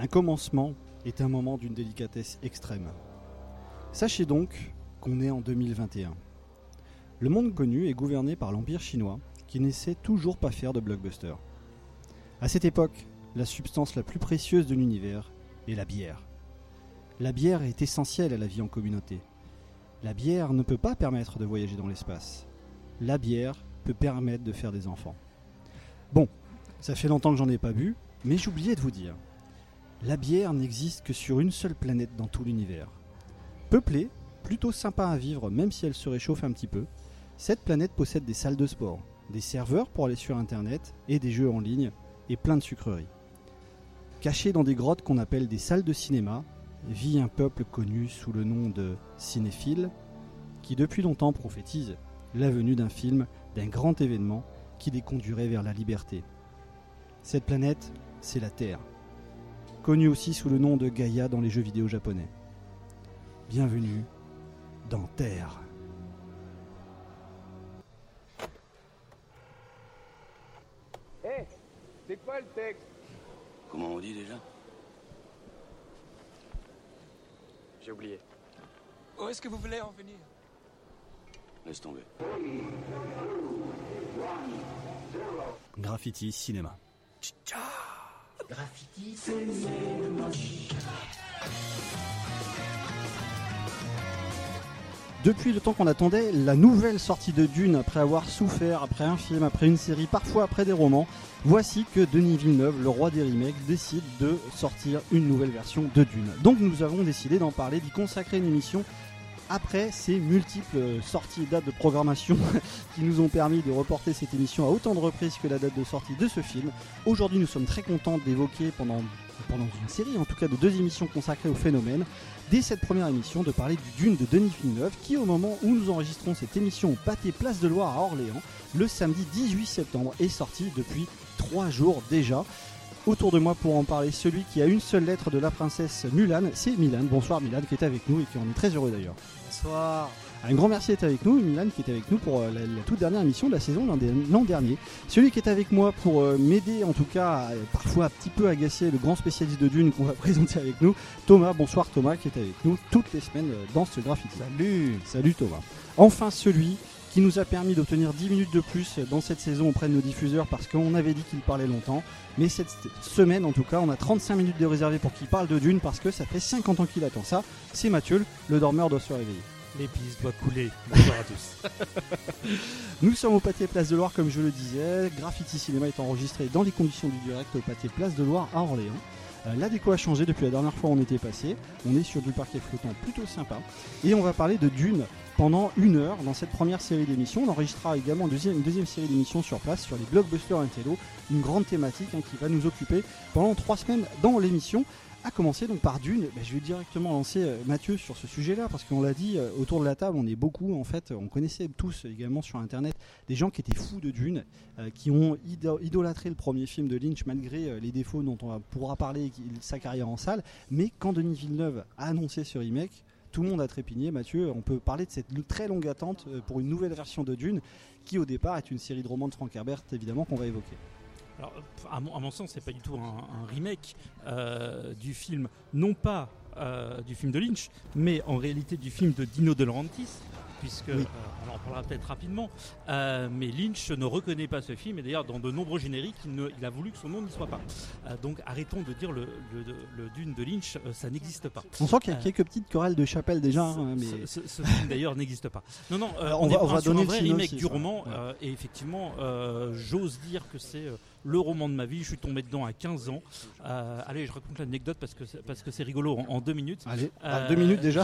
Un commencement est un moment d'une délicatesse extrême. Sachez donc qu'on est en 2021. Le monde connu est gouverné par l'Empire chinois qui ne sait toujours pas faire de blockbuster. À cette époque, la substance la plus précieuse de l'univers est la bière. La bière est essentielle à la vie en communauté. La bière ne peut pas permettre de voyager dans l'espace. La bière peut permettre de faire des enfants. Bon, ça fait longtemps que j'en ai pas bu, mais j'oubliais de vous dire. La bière n'existe que sur une seule planète dans tout l'univers. Peuplée, plutôt sympa à vivre même si elle se réchauffe un petit peu, cette planète possède des salles de sport, des serveurs pour aller sur internet et des jeux en ligne et plein de sucreries. Caché dans des grottes qu'on appelle des salles de cinéma, vit un peuple connu sous le nom de cinéphiles qui depuis longtemps prophétise la venue d'un film, d'un grand événement qui les conduirait vers la liberté. Cette planète, c'est la Terre, connue aussi sous le nom de Gaïa dans les jeux vidéo japonais. Bienvenue dans Terre. Hé, c'est quoi le texte? Comment on dit déjà? J'ai oublié. Où est-ce que vous voulez en venir? Laisse tomber. Graffiti cinéma. Graffiti cinéma. Depuis le temps qu'on attendait la nouvelle sortie de Dune, après avoir souffert, après un film, après une série, parfois après des romans, voici que Denis Villeneuve, le roi des remakes, décide de sortir une nouvelle version de Dune. Donc nous avons décidé d'en parler, d'y consacrer une émission après ces multiples sorties et dates de programmation qui nous ont permis de reporter cette émission à autant de reprises que la date de sortie de ce film. Aujourd'hui nous sommes très contents d'évoquer pendant une série, en tout cas de 2 émissions consacrées au phénomène, dès cette première émission de parler du Dune de Denis Villeneuve qui au moment où nous enregistrons cette émission au Pâté Place de Loire à Orléans, le samedi 18 septembre, est sorti depuis 3 jours déjà. Autour de moi pour en parler, celui qui a une seule lettre de la princesse Mulan, c'est Milan. Bonsoir Milan qui est avec nous et qui en est très heureux d'ailleurs. Bonsoir. Un grand merci d'être avec nous, Milan qui est avec nous pour la toute dernière émission de la saison l'an dernier. Celui qui est avec moi pour m'aider en tout cas, parfois un petit peu agacer le grand spécialiste de Dune qu'on va présenter avec nous, Thomas. Bonsoir Thomas qui est avec nous toutes les semaines dans ce graffiti. Salut Thomas. Enfin celui qui nous a permis d'obtenir 10 minutes de plus dans cette saison auprès de nos diffuseurs parce qu'on avait dit qu'il parlait longtemps. Mais cette semaine en tout cas, on a 35 minutes de réservé pour qu'il parle de Dune parce que ça fait 50 ans qu'il attend ça. C'est Mathieu, le dormeur doit se réveiller. L'épice doit couler. Bonsoir à tous. Nous sommes au Pâté Place de Loire comme je le disais. Graffiti Cinéma est enregistré dans les conditions du direct au Pâté Place de Loire à Orléans. La déco a changé depuis la dernière fois où on était passé. On est sur du parquet flottant plutôt sympa. Et on va parler de Dune pendant 1 heure dans cette première série d'émissions. On enregistrera également une deuxième série d'émissions sur place sur les blockbusters intello. Une grande thématique qui va nous occuper pendant 3 semaines dans l'émission. À commencer donc par Dune, je vais directement lancer Mathieu sur ce sujet-là parce qu'on l'a dit autour de la table, on est beaucoup en fait, on connaissait tous également sur internet des gens qui étaient fous de Dune, qui ont idolâtré le premier film de Lynch malgré les défauts dont on pourra parler sa carrière en salle. Mais quand Denis Villeneuve a annoncé ce remake, tout le monde a trépigné. Mathieu, on peut parler de cette très longue attente pour une nouvelle version de Dune qui au départ est une série de romans de Frank Herbert évidemment qu'on va évoquer. Alors, à mon sens, c'est pas du tout un remake du film, non pas du film de Lynch, mais en réalité du film de Dino De Laurentiis, puisque, oui. on en parlera peut-être rapidement, mais Lynch ne reconnaît pas ce film, et d'ailleurs dans de nombreux génériques, il a voulu que son nom n'y soit pas. Donc arrêtons de dire le Dune de Lynch, ça n'existe pas. On sent qu'il y a quelques petites chorales de chapelle déjà. Mais ce film d'ailleurs n'existe pas. Non, on va donner un vrai le remake synopsis, du roman, et effectivement, j'ose dire que c'est le roman de ma vie. Je suis tombé dedans à 15 ans. Allez, je raconte l'anecdote parce que c'est rigolo en 2 minutes. Allez, 2 minutes déjà.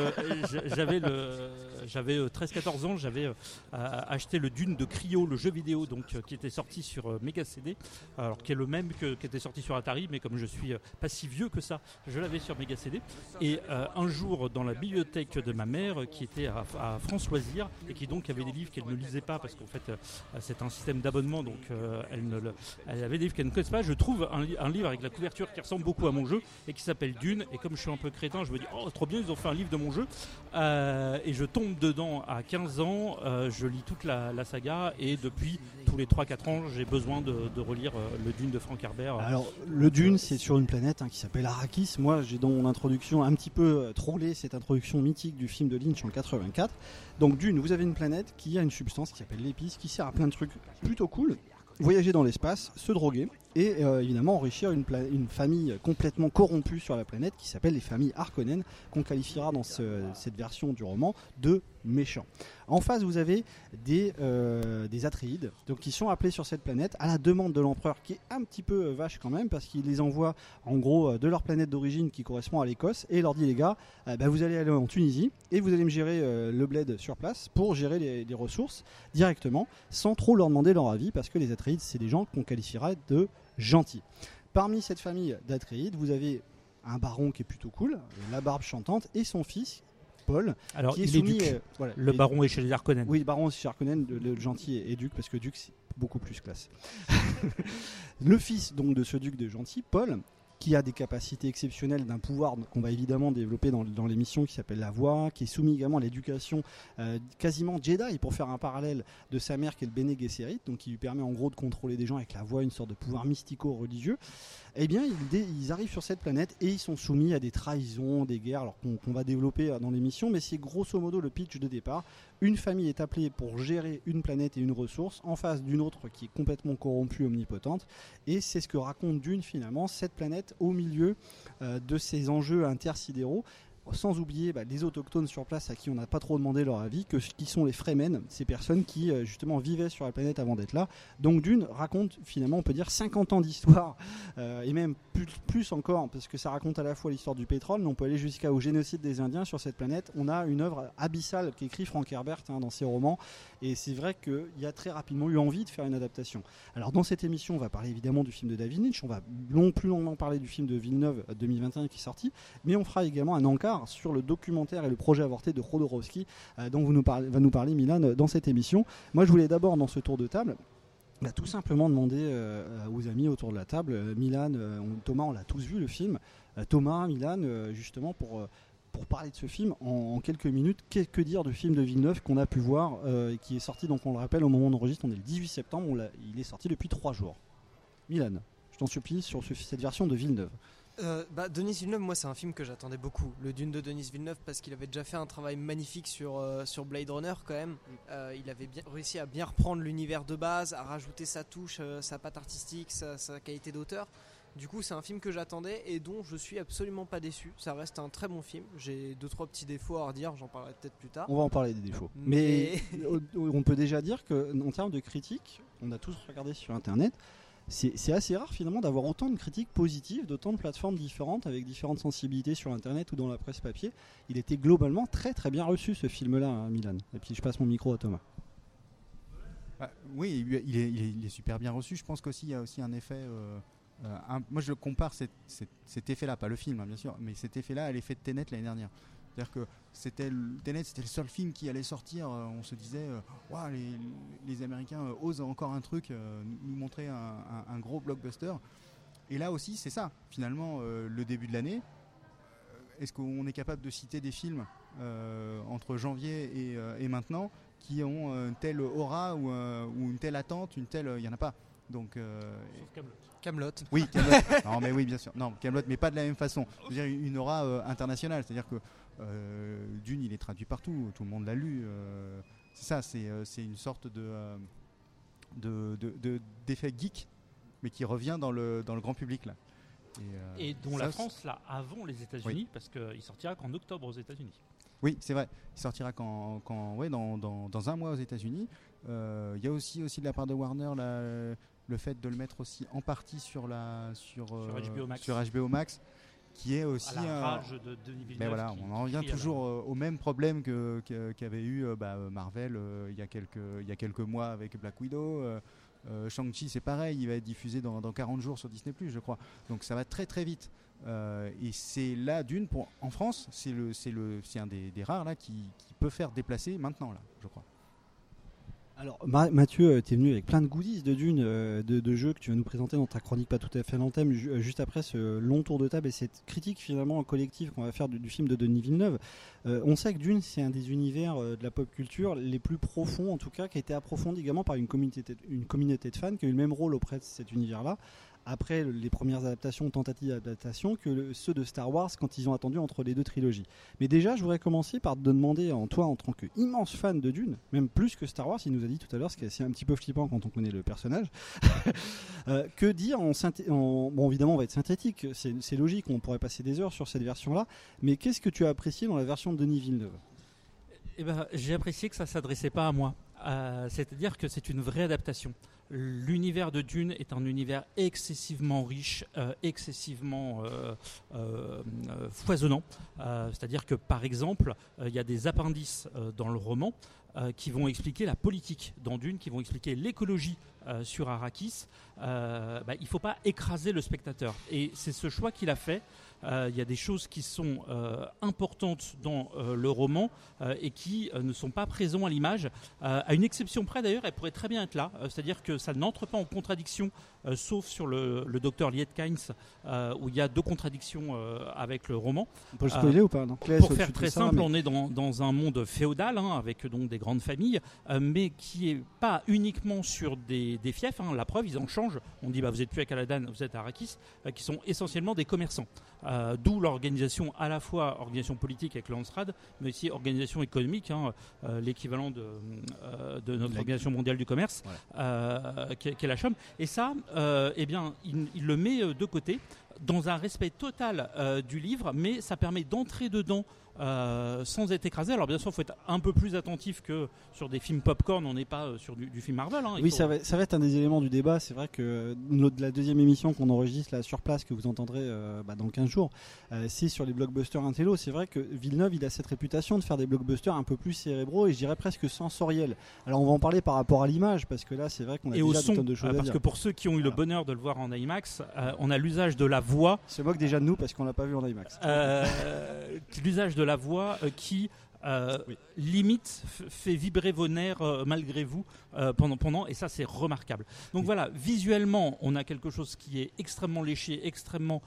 J'avais 13-14 ans, j'avais acheté le Dune de Cryo, le jeu vidéo donc, qui était sorti sur Mega CD, alors qui est le même qui était sorti sur Atari, mais comme je suis pas si vieux que ça, je l'avais sur Mega CD. Et un jour, dans la bibliothèque de ma mère, qui était à France Loisirs, et qui donc avait des livres qu'elle ne lisait pas, parce qu'en fait, c'est un système d'abonnement, donc elle avait des livres qu'elle ne connaissait pas, je trouve un livre avec la couverture qui ressemble beaucoup à mon jeu, et qui s'appelle Dune, et comme je suis un peu crétin, je me dis, oh trop bien, ils ont fait un livre de mon jeu, et je tombe dedans à 15 ans, je lis toute la saga et depuis tous les 3-4 ans, j'ai besoin de relire le Dune de Frank Herbert. Alors, le Dune, c'est sur une planète qui s'appelle Arrakis. Moi, j'ai dans mon introduction un petit peu trollé cette introduction mythique du film de Lynch en 84. Donc, Dune, vous avez une planète qui a une substance qui s'appelle l'épice, qui sert à plein de trucs plutôt cool. Voyager dans l'espace, se droguer et évidemment enrichir une famille complètement corrompue sur la planète qui s'appelle les familles Harkonnen, qu'on qualifiera dans cette version du roman de méchants. En face, vous avez des Atreides, donc qui sont appelés sur cette planète à la demande de l'empereur, qui est un petit peu vache quand même, parce qu'il les envoie en gros de leur planète d'origine qui correspond à l'Écosse, et il leur dit les gars, vous allez aller en Tunisie et vous allez me gérer le bled sur place pour gérer les ressources directement, sans trop leur demander leur avis, parce que les Atreides, c'est des gens qu'on qualifierait de gentils. Parmi cette famille d'Atreides, vous avez un baron qui est plutôt cool, la barbe chantante, et son fils Paul, alors qui est il soumis, est duc. Le baron est chez les Harkonnen. Oui, le baron est chez les Harkonnen, le gentil est duc, parce que duc c'est beaucoup plus classe. Le fils donc de ce duc de gentil, Paul, qui a des capacités exceptionnelles d'un pouvoir qu'on va évidemment développer dans l'émission, qui s'appelle la voix, qui est soumis également à l'éducation quasiment Jedi, pour faire un parallèle de sa mère qui est le Bene Gesserit, donc qui lui permet en gros de contrôler des gens avec la voix, une sorte de pouvoir mystico-religieux. Eh bien, ils arrivent sur cette planète et ils sont soumis à des trahisons, des guerres, alors qu'on va développer dans l'émission, mais c'est grosso modo le pitch de départ. Une famille est appelée pour gérer une planète et une ressource en face d'une autre qui est complètement corrompue, omnipotente, et c'est ce que raconte Dune finalement, cette planète au milieu de ces enjeux intersidéraux. Sans oublier les autochtones sur place à qui on n'a pas trop demandé leur avis, qui sont les Fremen, ces personnes qui justement vivaient sur la planète avant d'être là. Donc Dune raconte finalement, on peut dire, 50 ans d'histoire, et même plus encore, parce que ça raconte à la fois l'histoire du pétrole, mais on peut aller jusqu'au génocide des Indiens sur cette planète. On a une œuvre abyssale qu'écrit Frank Herbert dans ses romans, et c'est vrai qu'il y a très rapidement eu envie de faire une adaptation. Alors dans cette émission, on va parler évidemment du film de David Lynch, on va plus longuement parler du film de Villeneuve 2021 qui est sorti, mais on fera également un encart sur le documentaire et le projet avorté de Jodorowsky dont va nous parler Milan dans cette émission. Moi je voulais d'abord dans ce tour de table tout simplement demander aux amis autour de la table, Milan, Thomas, on l'a tous vu le film, Thomas, Milan, justement pour parler de ce film en quelques minutes, que dire du film de Villeneuve qu'on a pu voir qui est sorti, donc on le rappelle au moment où on enregistre, on est le 18 septembre, il est sorti depuis 3 jours. Milan, je t'en supplie sur cette version de Villeneuve. Denis Villeneuve, moi c'est un film que j'attendais beaucoup, le Dune de Denis Villeneuve, parce qu'il avait déjà fait un travail magnifique sur Blade Runner quand même. Il avait réussi à bien reprendre l'univers de base, à rajouter sa touche, sa patte artistique, sa qualité d'auteur. Du coup c'est un film que j'attendais et dont je suis absolument pas déçu. Ça reste un très bon film, j'ai 2-3 petits défauts à redire, j'en parlerai peut-être plus tard. On va en parler des défauts, mais on peut déjà dire qu'en termes de critiques, on a tous regardé sur internet, c'est assez rare finalement d'avoir autant de critiques positives d'autant de plateformes différentes avec différentes sensibilités sur internet ou dans la presse papier. Il était globalement très très bien reçu ce film-là, Milan. Et puis je passe mon micro à Thomas. Oui, il est super bien reçu. Je pense qu'aussi il y a aussi un effet. Moi je compare cet effet-là, pas le film bien sûr, mais cet effet-là à l'effet de Tenet l'année dernière. C'est-à-dire que Tenet, c'était le seul film qui allait sortir. On se disait, les Américains osent encore un truc, nous montrer un gros blockbuster. Et là aussi, c'est ça. Finalement, le début de l'année, est-ce qu'on est capable de citer des films entre janvier et maintenant qui ont une telle aura ou une telle attente, il n'y en a pas. Donc, Sauf Kaamelott. Oui, Kaamelott. Non, mais oui, bien sûr. Non, Kaamelott, mais pas de la même façon. Je veux dire, une aura internationale. C'est-à-dire que Dune, il est traduit partout. Tout le monde l'a lu. C'est ça. C'est une sorte d'effet geek, mais qui revient dans le grand public là. Et dont la France l'a avant les États-Unis, parce qu'il sortira qu'en octobre aux États-Unis. Oui, c'est vrai. Il sortira dans un mois aux États-Unis. Il y a aussi de la part de Warner le fait de le mettre aussi en partie sur HBO Max, qui est aussi à la rage de Denis Villeneuve. Mais voilà, on en revient toujours au même problème qu'avait eu Marvel il y a quelques mois avec Black Widow. Shang-Chi, c'est pareil, il va être diffusé dans 40 jours sur Disney+, je crois. Donc ça va très très vite. Et c'est là, Dune, en France, c'est un des rares là qui peut faire déplacer maintenant, là, je crois. Alors Mathieu, tu es venu avec plein de goodies de Dune, de jeux que tu vas nous présenter dans ta chronique pas tout à fait dans le thème, juste après ce long tour de table et cette critique finalement collective qu'on va faire du film de Denis Villeneuve. On sait que Dune, c'est un des univers de la pop culture les plus profonds, en tout cas, qui a été approfondi également par une communauté de fans qui a eu le même rôle auprès de cet univers-là, après les premières tentatives d'adaptation, que ceux de Star Wars quand ils ont attendu entre les deux trilogies. Mais déjà, je voudrais commencer par te demander, toi en tant qu'immense fan de Dune, même plus que Star Wars, il nous a dit tout à l'heure, ce qui est un petit peu flippant quand on connaît le personnage, que dire bon, évidemment, on va être synthétique, c'est logique, on pourrait passer des heures sur cette version-là, mais qu'est-ce que tu as apprécié dans la version de Denis Villeneuve ? J'ai apprécié que ça ne s'adressait pas à moi. C'est-à-dire que c'est une vraie adaptation. L'univers de Dune est un univers excessivement riche, excessivement foisonnant. C'est-à-dire que, par exemple, il y a des appendices dans le roman qui vont expliquer la politique dans Dune, qui vont expliquer l'écologie sur Arrakis. Il ne faut pas écraser le spectateur. Et c'est ce choix qu'il a fait. Il y a des choses qui sont importantes dans le roman et qui ne sont pas présentes à l'image. À une exception près d'ailleurs, elle pourrait très bien être là. C'est-à-dire que ça n'entre pas en contradiction, sauf sur le docteur Lietkines, où il y a deux contradictions avec le roman. On peut le spoiler ou pas, non ? Pour faire très simple, on est dans un monde féodal, avec donc des grandes familles, mais qui n'est pas uniquement sur des fiefs. La preuve, ils en changent. On dit vous n'êtes plus à Caladan, vous êtes à Arrakis, qui sont essentiellement des commerçants. D'où l'organisation, à la fois organisation politique avec le Landsraad, mais aussi organisation économique, l'équivalent de notre organisation mondiale du commerce, qui est la CHOM. Et ça, il le met de côté, dans un respect total du livre, mais ça permet d'entrer dedans sans être écrasé. Alors bien sûr, il faut être un peu plus attentif que sur des films popcorn, on n'est pas sur du film Marvel. Oui, ça va être un des éléments du débat. C'est vrai que la deuxième émission qu'on enregistre là sur place, que vous entendrez dans 15 jours, c'est sur les blockbusters intello. C'est vrai que Villeneuve, il a cette réputation de faire des blockbusters un peu plus cérébraux et je dirais presque sensoriels. Alors on va en parler par rapport à l'image, parce que là c'est vrai qu'on a déjà des tonnes de choses à dire. Parce que pour ceux qui ont eu le bonheur de le voir en IMAX, on a l'usage de la voix. Se moque déjà de nous parce qu'on l'a pas vu en IMAX. L'usage de la voix qui limite fait vibrer vos nerfs malgré vous pendant, et ça c'est remarquable. Donc voilà, visuellement on a quelque chose qui est extrêmement léché, extrêmement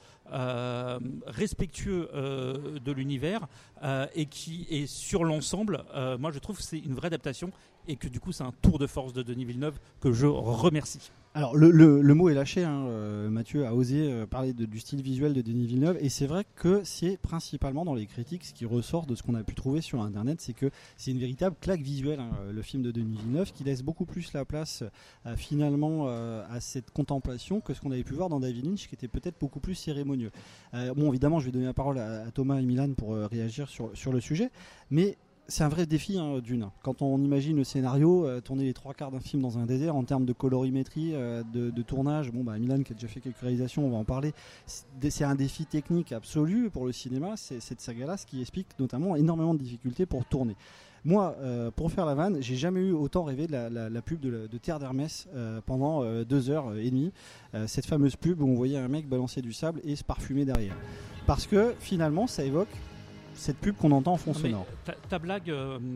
respectueux de l'univers et qui est sur l'ensemble, moi je trouve que c'est une vraie adaptation et que du coup c'est un tour de force de Denis Villeneuve que je remercie. Alors le mot est lâché, Mathieu a osé parler du style visuel de Denis Villeneuve, et c'est vrai que c'est principalement dans les critiques ce qui ressort de ce qu'on a pu trouver sur internet, c'est que c'est une véritable claque visuelle, le film de Denis Villeneuve, qui laisse beaucoup plus la place finalement à cette contemplation que ce qu'on avait pu voir dans David Lynch, qui était peut-être beaucoup plus cérémonieux. Bon, évidemment je vais donner la parole à Thomas et Milan pour réagir sur le sujet, mais c'est un vrai défi, Dune. Quand on imagine le scénario, tourner les 3/4 d'un film dans un désert en termes de colorimétrie, de tournage, Milan qui a déjà fait quelques réalisations, on va en parler, c'est un défi technique absolu pour le cinéma, c'est cette saga-là, ce qui explique notamment énormément de difficultés pour tourner. Moi, pour faire la vanne, j'ai jamais eu autant rêvé de la pub de Terre d'Hermès pendant 2h30. Cette fameuse pub où on voyait un mec balancer du sable et se parfumer derrière. Parce que finalement, ça évoque cette pub qu'on entend en fond sonore. Ta blague,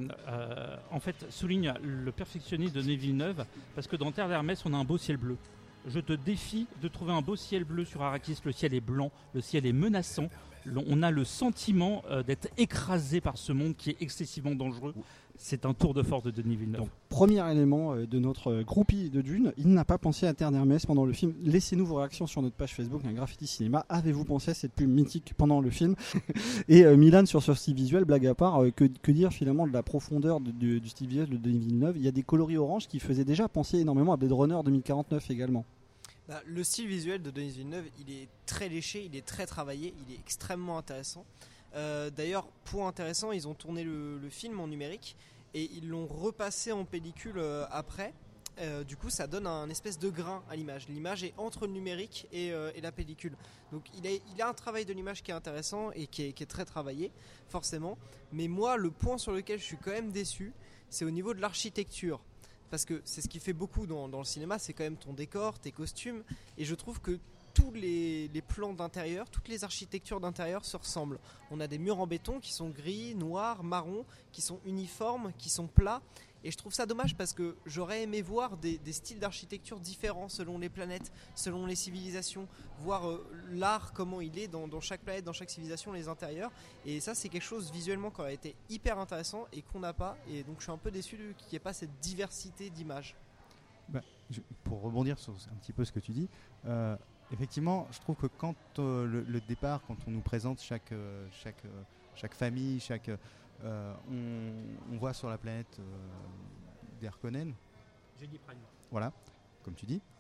en fait, souligne le perfectionnisme de Denis Villeneuve, parce que dans Terre d'Hermès, on a un beau ciel bleu. Je te défie de trouver un beau ciel bleu sur Arrakis. Le ciel est blanc, le ciel est menaçant. On a le sentiment d'être écrasé par ce monde qui est excessivement dangereux. C'est un tour de force de Denis Villeneuve. Donc, premier élément de notre groupie de Dune, il n'a pas pensé à Terre d'Hermès pendant le film. Laissez-nous vos réactions sur notre page Facebook, un Graffiti Cinéma. Avez-vous pensé à cette pub mythique pendant le film? Et Milan, sur ce style visuel, blague à part, que dire finalement de la profondeur du style visuel de Denis Villeneuve? Il y a des coloris orange qui faisaient déjà penser énormément à Blade Runner 2049 également. Le style visuel de Denis Villeneuve, il est très léché, il est très travaillé, il est extrêmement intéressant. D'ailleurs, point intéressant, ils ont tourné le film en numérique et ils l'ont repassé en pellicule après. Du coup, ça donne un espèce de grain à l'image. L'image est entre le numérique et la pellicule. Donc, il a un travail de l'image qui est intéressant et qui est très travaillé, forcément. Mais moi, le point sur lequel je suis quand même déçu, c'est au niveau de l'architecture. Parce que c'est ce qui fait beaucoup dans le cinéma, c'est quand même ton décor, tes costumes. Et je trouve que tous les plans d'intérieur, toutes les architectures d'intérieur se ressemblent. On a des murs en béton qui sont gris, noirs, marrons, qui sont uniformes, qui sont plats. Et je trouve ça dommage parce que j'aurais aimé voir des styles d'architecture différents selon les planètes, selon les civilisations, voir l'art, comment il est dans chaque planète, dans chaque civilisation, les intérieurs. Et ça, c'est quelque chose visuellement qui aurait été hyper intéressant et qu'on n'a pas. Et donc je suis un peu déçu qu'il n'y ait pas cette diversité d'images. Pour rebondir sur un petit peu ce que tu dis, effectivement, je trouve que quand le départ, quand on nous présente chaque famille, on voit sur la planète d'Harkonnen, voilà, comme tu dis,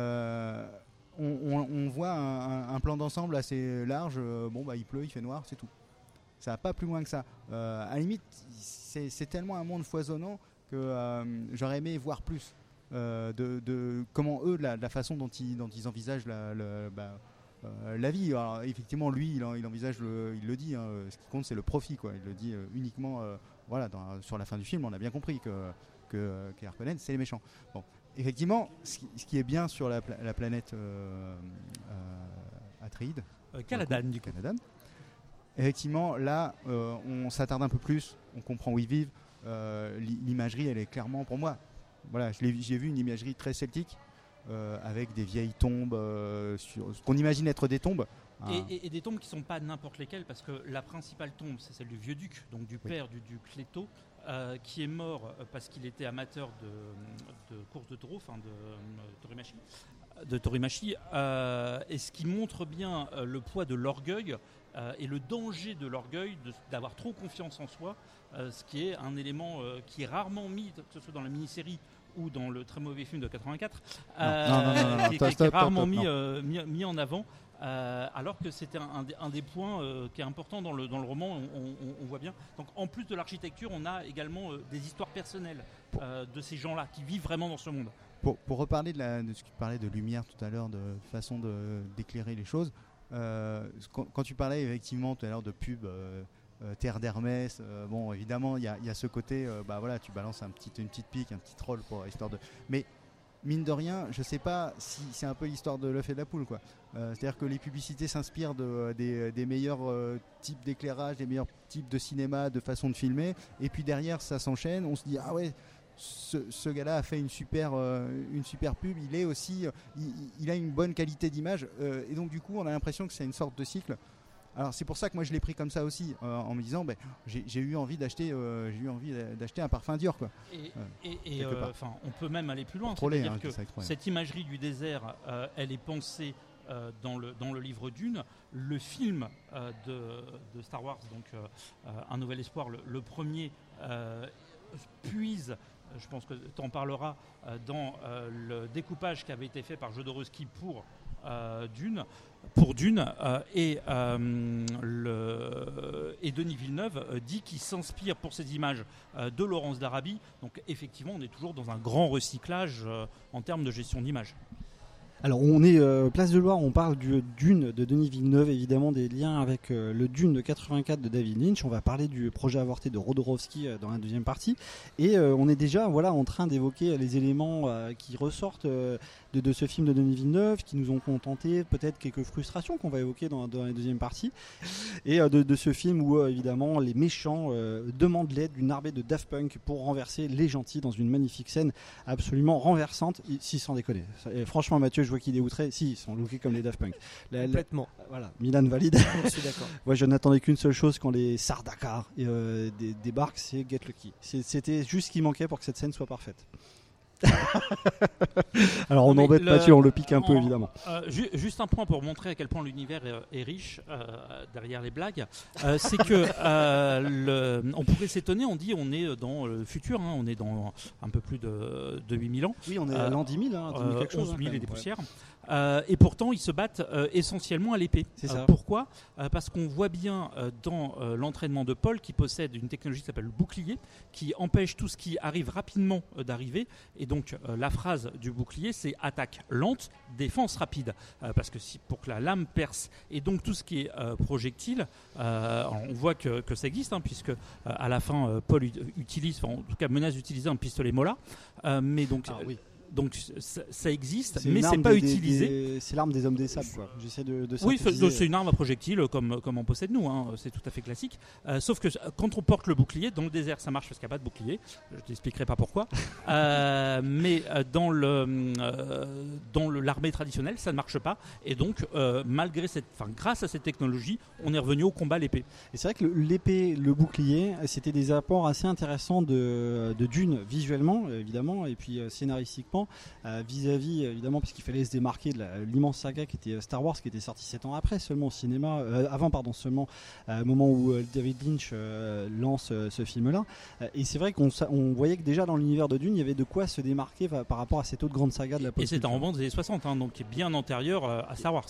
on voit un plan d'ensemble assez large. Il pleut, il fait noir, c'est tout. Ça va pas plus loin que ça. À la limite, c'est tellement un monde foisonnant que j'aurais aimé voir plus. De comment eux, la façon dont ils envisagent la vie. Alors, effectivement, lui, il envisage il le dit. Ce qui compte, c'est le profit, quoi. Il le dit uniquement. Sur la fin du film, on a bien compris que Harkonnen, c'est les méchants. Bon, effectivement, ce qui est bien sur la planète Atreides, Caladan, du coup. Caladan. Effectivement, là, on s'attarde un peu plus. On comprend où ils vivent. L'imagerie, elle est clairement, pour moi. Voilà, j'ai vu une imagerie très celtique avec des vieilles tombes, ce qu'on imagine être des tombes. Et des tombes qui ne sont pas n'importe lesquelles, parce que la principale tombe, c'est celle du vieux duc, donc du père du duc Leto, qui est mort parce qu'il était amateur de course de taureaux, de Torimachi, et ce qui montre bien le poids de l'orgueil et le danger de l'orgueil, d'avoir trop confiance en soi, ce qui est un élément qui est rarement mis, que ce soit dans la mini-série ou dans le très mauvais film de 84, qui est rarement mis en avant. Alors que c'était un des points qui est important dans le roman, on voit bien. Donc en plus de l'architecture, on a également des histoires personnelles de ces gens-là qui vivent vraiment dans ce monde. Pour reparler de ce que tu parlais de lumière tout à l'heure, de façon d'éclairer les choses, quand tu parlais effectivement tout à l'heure de pub Terre d'Hermès, évidemment il y a ce côté, tu balances une petite pique, un petit troll pour histoire de... Mais mine de rien, je sais pas si c'est un peu l'histoire de l'œuf et de la poule, quoi. C'est-à-dire que les publicités s'inspirent des meilleurs types d'éclairage, des meilleurs types de cinéma, de façon de filmer, et puis derrière ça s'enchaîne, on se dit ah ouais, ce gars-là a fait une super pub, il est aussi, il a une bonne qualité d'image, et donc du coup on a l'impression que c'est une sorte de cycle. Alors c'est pour ça que moi je l'ai pris comme ça aussi, en me disant j'ai eu envie d'acheter un parfum Dior, quoi. On peut même aller plus loin, c'est-à-dire que cette imagerie du désert, elle est pensée dans le livre Dune. Le film de Star Wars, donc Un Nouvel Espoir, le premier, puise, je pense que tu en parleras, dans le découpage qui avait été fait par Jodorowsky pour Dune, et Denis Villeneuve dit qu'il s'inspire pour ces images de Laurence d'Arabie. Donc effectivement, on est toujours dans un grand recyclage en termes de gestion d'image. Alors on est Place de Loire, on parle du Dune de Denis Villeneuve, évidemment des liens avec le Dune de 84 de David Lynch. On va parler du projet avorté de Jodorowsky dans la deuxième partie, et on est déjà en train d'évoquer les éléments qui ressortent de ce film de Denis Villeneuve, qui nous ont contenté, peut-être quelques frustrations qu'on va évoquer dans la deuxième partie, et de ce film où évidemment les méchants demandent l'aide d'une armée de Daft Punk pour renverser les gentils dans une magnifique scène absolument renversante, si sans déconner. Et franchement, Mathieu, je vois qu'il est outré. Si, ils sont lookés comme les Daft Punk. Complètement. Voilà, Milan valide. Je suis d'accord. Moi, je n'attendais qu'une seule chose quand les Sardaukar débarquent, c'est Get Lucky. C'était juste ce qui manquait pour que cette scène soit parfaite. Alors on embête Mathieu, on le pique un peu évidemment. Juste un point pour montrer à quel point l'univers est riche derrière les blagues, c'est que on pourrait s'étonner, on dit on est dans le futur, on est dans un peu plus de 8000 ans. Oui, on est à l'an 10 000, 10 000 quelque chose, 11 000 et des poussières. Et pourtant ils se battent essentiellement à l'épée. Pourquoi ? Parce qu'on voit bien dans l'entraînement de Paul, qui possède une technologie qui s'appelle le bouclier, qui empêche tout ce qui arrive rapidement d'arriver. Et donc la phrase du bouclier, c'est attaque lente, défense rapide, parce que pour que la lame perce. Et donc tout ce qui est projectile, on voit que ça existe, puisque à la fin Paul utilise, en tout cas menace d'utiliser un pistolet Mola, mais donc Donc ça existe, une mais c'est arme pas des- utilisé. c'est l'arme des hommes des sables, quoi. J'essaie de Oui, synthétiser. c'est une arme à projectile comme on possède nous, hein. C'est tout à fait classique. Sauf que quand on porte le bouclier, dans le désert ça marche parce qu'il n'y a pas de bouclier. Je t'expliquerai pas pourquoi. Mais dans l'armée traditionnelle, ça ne marche pas. Et donc, grâce à cette technologie, on est revenu au combat à l'épée. Et c'est vrai que l'épée, le bouclier, c'était des apports assez intéressants de Dune, visuellement, évidemment, et puis scénaristiquement, vis-à-vis, évidemment, parce qu'il fallait se démarquer de l'immense saga qui était Star Wars, qui était sorti 7 ans après, seulement au cinéma, seulement au moment où David Lynch lance ce film-là. Et c'est vrai qu'on voyait que déjà dans l'univers de Dune, il y avait de quoi se démarquer par rapport à cette autre grande saga de la pop Et c'est un culture. roman des années 60, hein, donc qui est bien antérieur à Star Wars.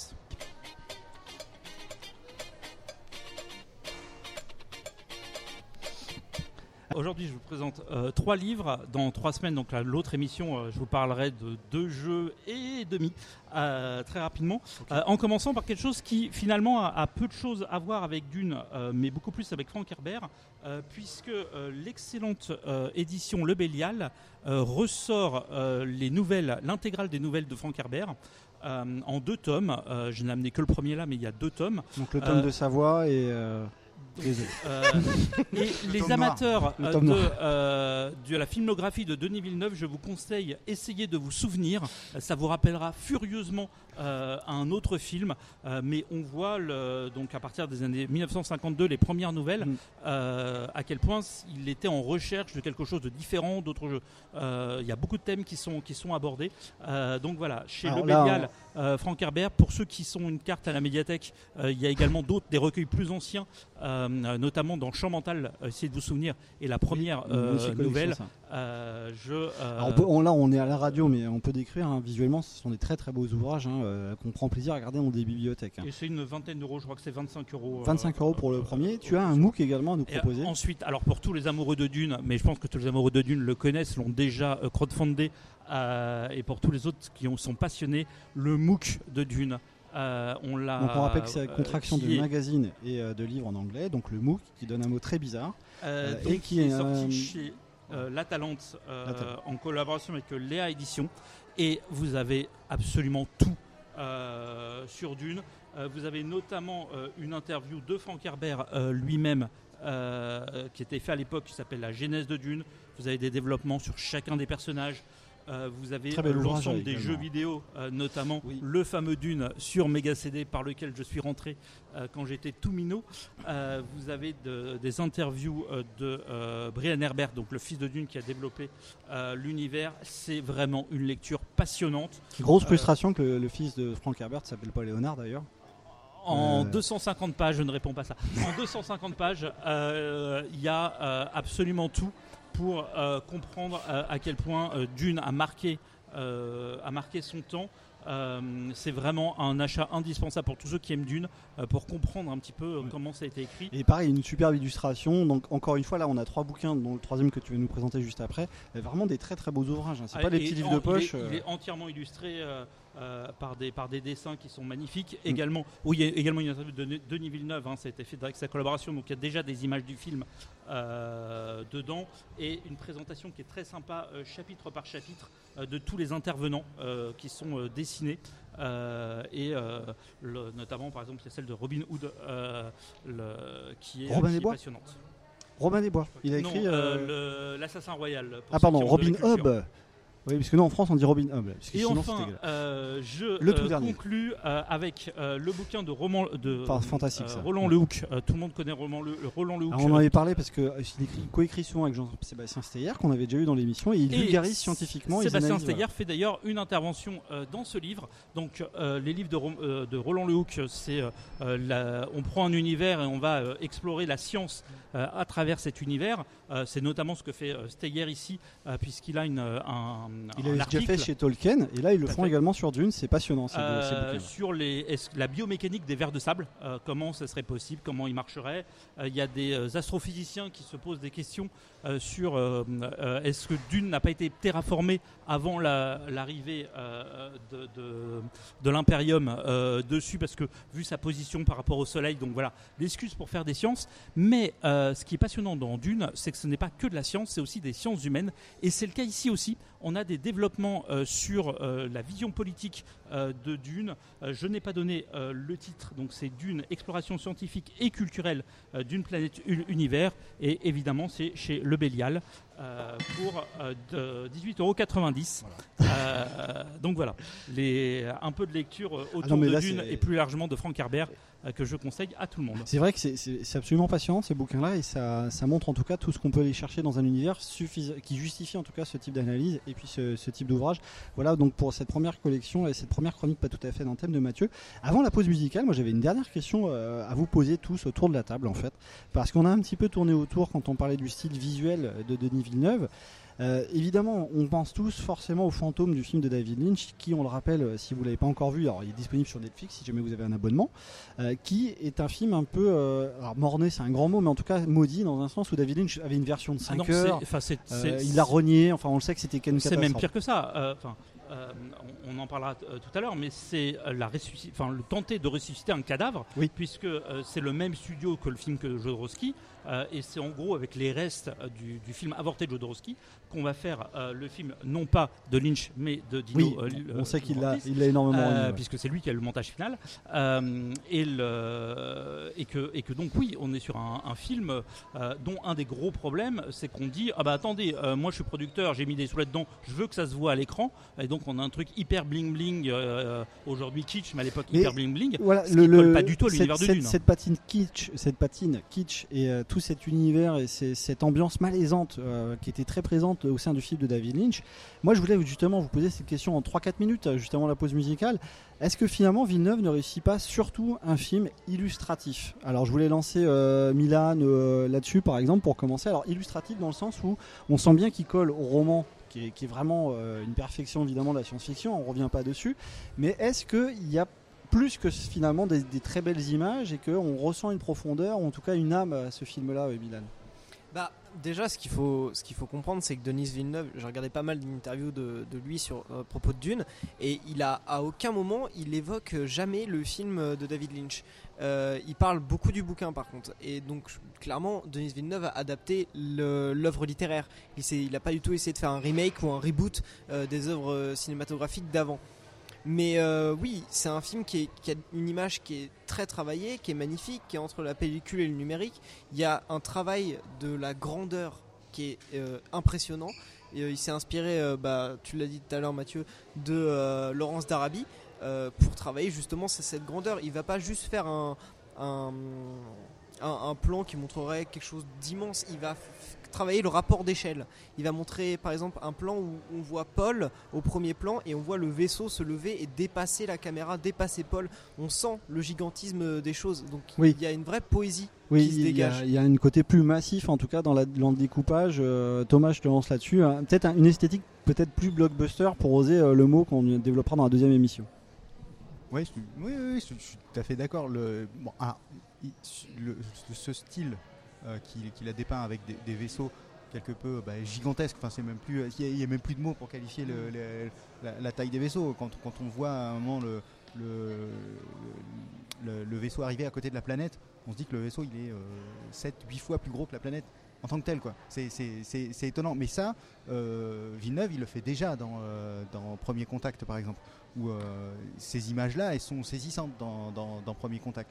Aujourd'hui, je vous présente 3 livres. Dans 3 semaines, donc l'autre émission, je vous parlerai de 2 jeux et demi, très rapidement. En commençant par quelque chose qui, finalement, a peu de choses à voir avec Dune, mais beaucoup plus avec Frank Herbert, puisque l'excellente édition Le Bélial ressort l'intégrale des nouvelles de Frank Herbert. En 2 tomes. Je n'ai amené que le premier là, mais il y a 2 tomes. Donc le tome de Savoie et... et les tome amateurs noir. Le tome de la filmographie de Denis Villeneuve, je vous conseille, essayez de vous souvenir. Ça vous rappellera furieusement un autre film, mais on voit donc à partir des années 1952 les premières nouvelles, à quel point il était en recherche de quelque chose de différent d'autres jeux. Il y a beaucoup de thèmes qui sont abordés. Donc voilà, chez Alors Le là, Bélial, Frank Herbert, pour ceux qui sont une carte à la médiathèque, il y a également des recueils plus anciens, notamment dans Champ Mental, essayez de vous souvenir, et la première nouvelle. Alors là, on est à la radio, mais on peut décrire, hein, visuellement, ce sont des très très beaux ouvrages, hein, qu'on prend plaisir à regarder dans des bibliothèques. Hein. Et c'est une vingtaine d'euros, je crois que c'est 25 euros. 25 € pour le premier. Tu as un MOOC également à nous proposer. Ensuite, alors pour tous les amoureux de Dune, mais je pense que tous les amoureux de Dune le connaissent, l'ont déjà crowdfundé, et pour tous les autres qui sont passionnés, le MOOC de Dune. On rappelle que c'est la contraction de magazine et de livres en anglais, donc le MOOC qui donne un mot très bizarre. Et qui est sorti chez La Talente, en collaboration avec Léa Édition. Et vous avez absolument tout sur Dune. Vous avez notamment une interview de Frank Herbert lui-même, qui était fait à l'époque, qui s'appelle La Genèse de Dune. Vous avez des développements sur chacun des personnages. Vous avez l'ensemble des jeux vidéo, notamment le fameux Dune sur Mega CD par lequel je suis rentré quand j'étais tout minot. Vous avez des interviews de Brian Herbert, donc le fils de Dune qui a développé l'univers. C'est vraiment une lecture passionnante. Grosse frustration que le fils de Frank Herbert s'appelle pas Léonard d'ailleurs. En 250 pages, je ne réponds pas à ça. En 250 pages, il y a absolument tout pour comprendre à quel point Dune a marqué son temps. C'est vraiment un achat indispensable pour tous ceux qui aiment Dune, pour comprendre un petit peu comment ça a été écrit. Et pareil, une superbe illustration. Donc encore une fois, là on a 3 bouquins, dont le 3e que tu vas nous présenter juste après. Vraiment des très très beaux ouvrages, hein. C'est pas des petits livres de poche. Il est entièrement illustré par des dessins qui sont magnifiques. Également, il y a également une interview de Denis Villeneuve, hein, ça a été fait avec sa collaboration, donc il y a déjà des images du film dedans, et une présentation qui est très sympa, chapitre par chapitre, de tous les intervenants qui sont dessinés. Notamment par exemple il y a celle de Robin Hood qui est passionnante. Robin des Bois, il a écrit l'Assassin Royal. Robin Hood. Oui, parce que nous en France on dit Robin Hood. Et enfin, je conclue avec le bouquin de fantastique, Roland Lehoucq. Tout le monde connaît Roland Lehoucq. Alors on en avait parlé parce qu'il coécrit souvent avec Jean-Sébastien Steyer, qu'on avait déjà eu dans l'émission, et il vulgarise scientifiquement. Sébastien Steyer fait d'ailleurs une intervention dans ce livre. Donc les livres de Roland Lehoucq, c'est on prend un univers et on va explorer la science à travers cet univers. C'est notamment ce que fait Steyer ici, puisqu'il a il avait déjà fait chez Tolkien, et là ils le font également sur Dune. C'est passionnant ces bouquins. Sur la biomécanique des vers de sable, comment ça serait possible, comment il marcherait. Il y a des astrophysiciens qui se posent des questions sur est-ce que Dune n'a pas été terraformé avant l'arrivée de l'Imperium dessus, parce que vu sa position par rapport au Soleil, donc voilà, l'excuse pour faire des sciences. Mais ce qui est passionnant dans Dune, c'est que ce n'est pas que de la science, c'est aussi des sciences humaines, et c'est le cas ici aussi. On a des développements sur la vision politique de Dune. Je n'ai pas donné le titre, donc c'est Dune, exploration scientifique et culturelle d'une planète univers. Et évidemment, c'est chez Le Bélial pour 18,90 €. Donc voilà, un peu de lecture autour de Dune et plus largement de Frank Herbert que je conseille à tout le monde. C'est vrai que c'est absolument passionnant ces bouquins-là et ça montre en tout cas tout ce qu'on peut aller chercher dans un univers qui justifie en tout cas ce type d'analyse et puis ce type d'ouvrage. Voilà donc pour cette première collection et cette première chronique pas tout à fait dans le thème de Mathieu. Avant la pause musicale, moi j'avais une dernière question à vous poser tous autour de la table en fait, parce qu'on a un petit peu tourné autour quand on parlait du style visuel de Denis Villeneuve. Évidemment, on pense tous forcément au fantôme du film de David Lynch, qui, on le rappelle, si vous ne l'avez pas encore vu, alors il est disponible sur Netflix si jamais vous avez un abonnement, qui est un film un peu, alors morné c'est un grand mot, mais en tout cas maudit dans un sens où David Lynch avait une version de 5 heures, il l'a renié, enfin on le sait que c'était une catastrophe. C'est même pire que ça, on en parlera tout à l'heure, mais c'est le tenter de ressusciter un cadavre, oui. Puisque c'est le même studio que le film que Jodorowsky, et c'est en gros avec les restes du film avorté de Jodorowsky qu'on va faire le film, non pas de Lynch, mais de Dino. Oui, on sait qu'il l'a énormément renié, puisque c'est lui qui a le montage final, et que donc oui, on est sur un film dont un des gros problèmes, c'est qu'on dit attendez, moi je suis producteur, j'ai mis des sous là-dedans, je veux que ça se voit à l'écran, et donc on a un truc hyper bling bling, aujourd'hui kitsch, mais à l'époque hyper bling bling, voilà, ce qui colle pas du tout à l'univers de Dune. Cette patine kitsch et tout cet univers et cette ambiance malaisante qui était très présente au sein du film de David Lynch. Moi je voulais justement vous poser cette question en 3-4 minutes juste avant la pause musicale. Est-ce que finalement Villeneuve ne réussit pas surtout un film illustratif? Alors je voulais lancer Milan là-dessus par exemple pour commencer. Alors illustratif dans le sens où on sent bien qu'il colle au roman qui est vraiment une perfection évidemment de la science-fiction, on ne revient pas dessus, mais est-ce qu'il y a plus que finalement des très belles images et qu'on ressent une profondeur ou en tout cas une âme à ce film-là, Milan? Déjà, ce qu'il faut comprendre, c'est que Denis Villeneuve, j'ai regardé pas mal d'interviews de lui sur propos de Dune, et à aucun moment il évoque jamais le film de David Lynch. Il parle beaucoup du bouquin par contre, et donc clairement Denis Villeneuve a adapté l'œuvre littéraire. Il n'a pas du tout essayé de faire un remake ou un reboot des œuvres cinématographiques d'avant. Mais oui, c'est un film qui a une image qui est très travaillée, qui est magnifique, qui est entre la pellicule et le numérique. Il y a un travail de la grandeur qui est impressionnant. Et, il s'est inspiré, tu l'as dit tout à l'heure Mathieu, de Laurence d'Arabie pour travailler justement cette grandeur. Il ne va pas juste faire un plan qui montrerait quelque chose d'immense. Il va travailler le rapport d'échelle. Il va montrer par exemple un plan où on voit Paul au premier plan et on voit le vaisseau se lever et dépasser la caméra, dépasser Paul. On sent le gigantisme des choses. Donc oui. Il y a une vraie poésie qui se dégage. Il y a un côté plus massif en tout cas dans le découpage. Thomas, je te lance là-dessus. Peut-être une esthétique peut-être plus blockbuster pour oser le mot qu'on développera dans la deuxième émission. Oui, je suis tout à fait d'accord. Ce style qu'il a dépeint avec des vaisseaux quelque peu gigantesques. Enfin, c'est même plus, il y a même plus de mots pour qualifier la taille des vaisseaux. Quand on voit à un moment le vaisseau arriver à côté de la planète, on se dit que le vaisseau il est 7-8 fois plus gros que la planète en tant que tel, quoi. C'est étonnant. Mais ça, Villeneuve il le fait déjà dans Premier Contact par exemple, où ces images-là elles sont saisissantes dans Premier Contact.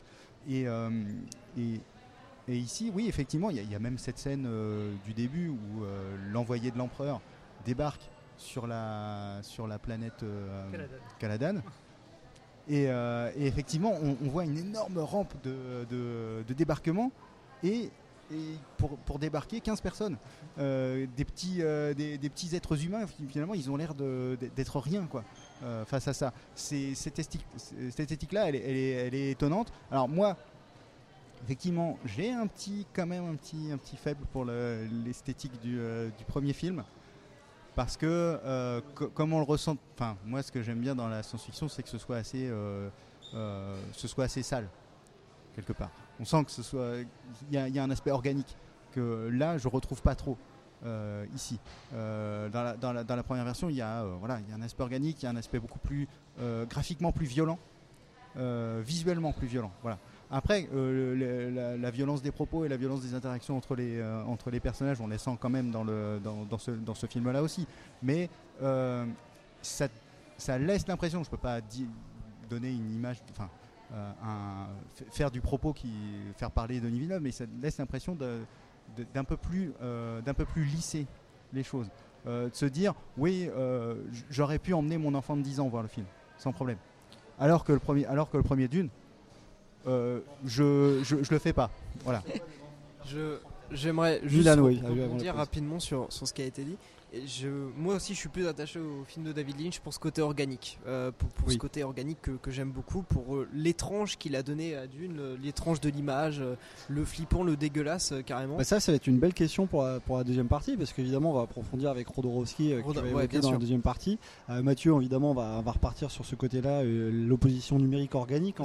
Et ici, oui, effectivement, il y a même cette scène du début où l'envoyé de l'empereur débarque sur la planète Caladan. Et effectivement, on voit une énorme rampe de débarquement et pour débarquer 15 personnes. Des petits êtres humains, finalement, ils ont l'air d'être rien, quoi. Face à ça. Cette esthétique-là, elle est étonnante. Alors moi, effectivement, j'ai quand même un petit faible pour l'esthétique du premier film, parce que comme on le ressent, enfin moi ce que j'aime bien dans la science-fiction, c'est que ce soit assez sale quelque part. On sent que il y a un aspect organique que là je retrouve pas trop ici. Dans la première version, il y a un aspect organique, il y a un aspect beaucoup plus graphiquement plus violent, visuellement plus violent. Voilà. Après, la violence des propos et la violence des interactions entre les personnages, on les sent quand même dans ce film-là aussi. Mais ça laisse l'impression, je peux pas donner une image, enfin faire du propos faire parler Denis Villeneuve, mais ça laisse l'impression d'un peu plus lisser les choses, de se dire oui, j'aurais pu emmener mon enfant de 10 ans voir le film sans problème, alors que le premier Dune, je le fais pas, voilà. J'aimerais juste rebondir rapidement sur ce qui a été dit. Et moi aussi, je suis plus attaché au film de David Lynch pour ce côté organique, pour ce côté organique que j'aime beaucoup, pour l'étrange qu'il a donné à Dune, l'étrange de l'image, le flippant, le dégueulasse, carrément. Bah ça va être une belle question pour la deuxième partie, parce qu'évidemment, on va approfondir avec Rodorowski qui va évoquer dans la deuxième partie. Mathieu, évidemment, va repartir sur ce côté-là, l'opposition numérique organique.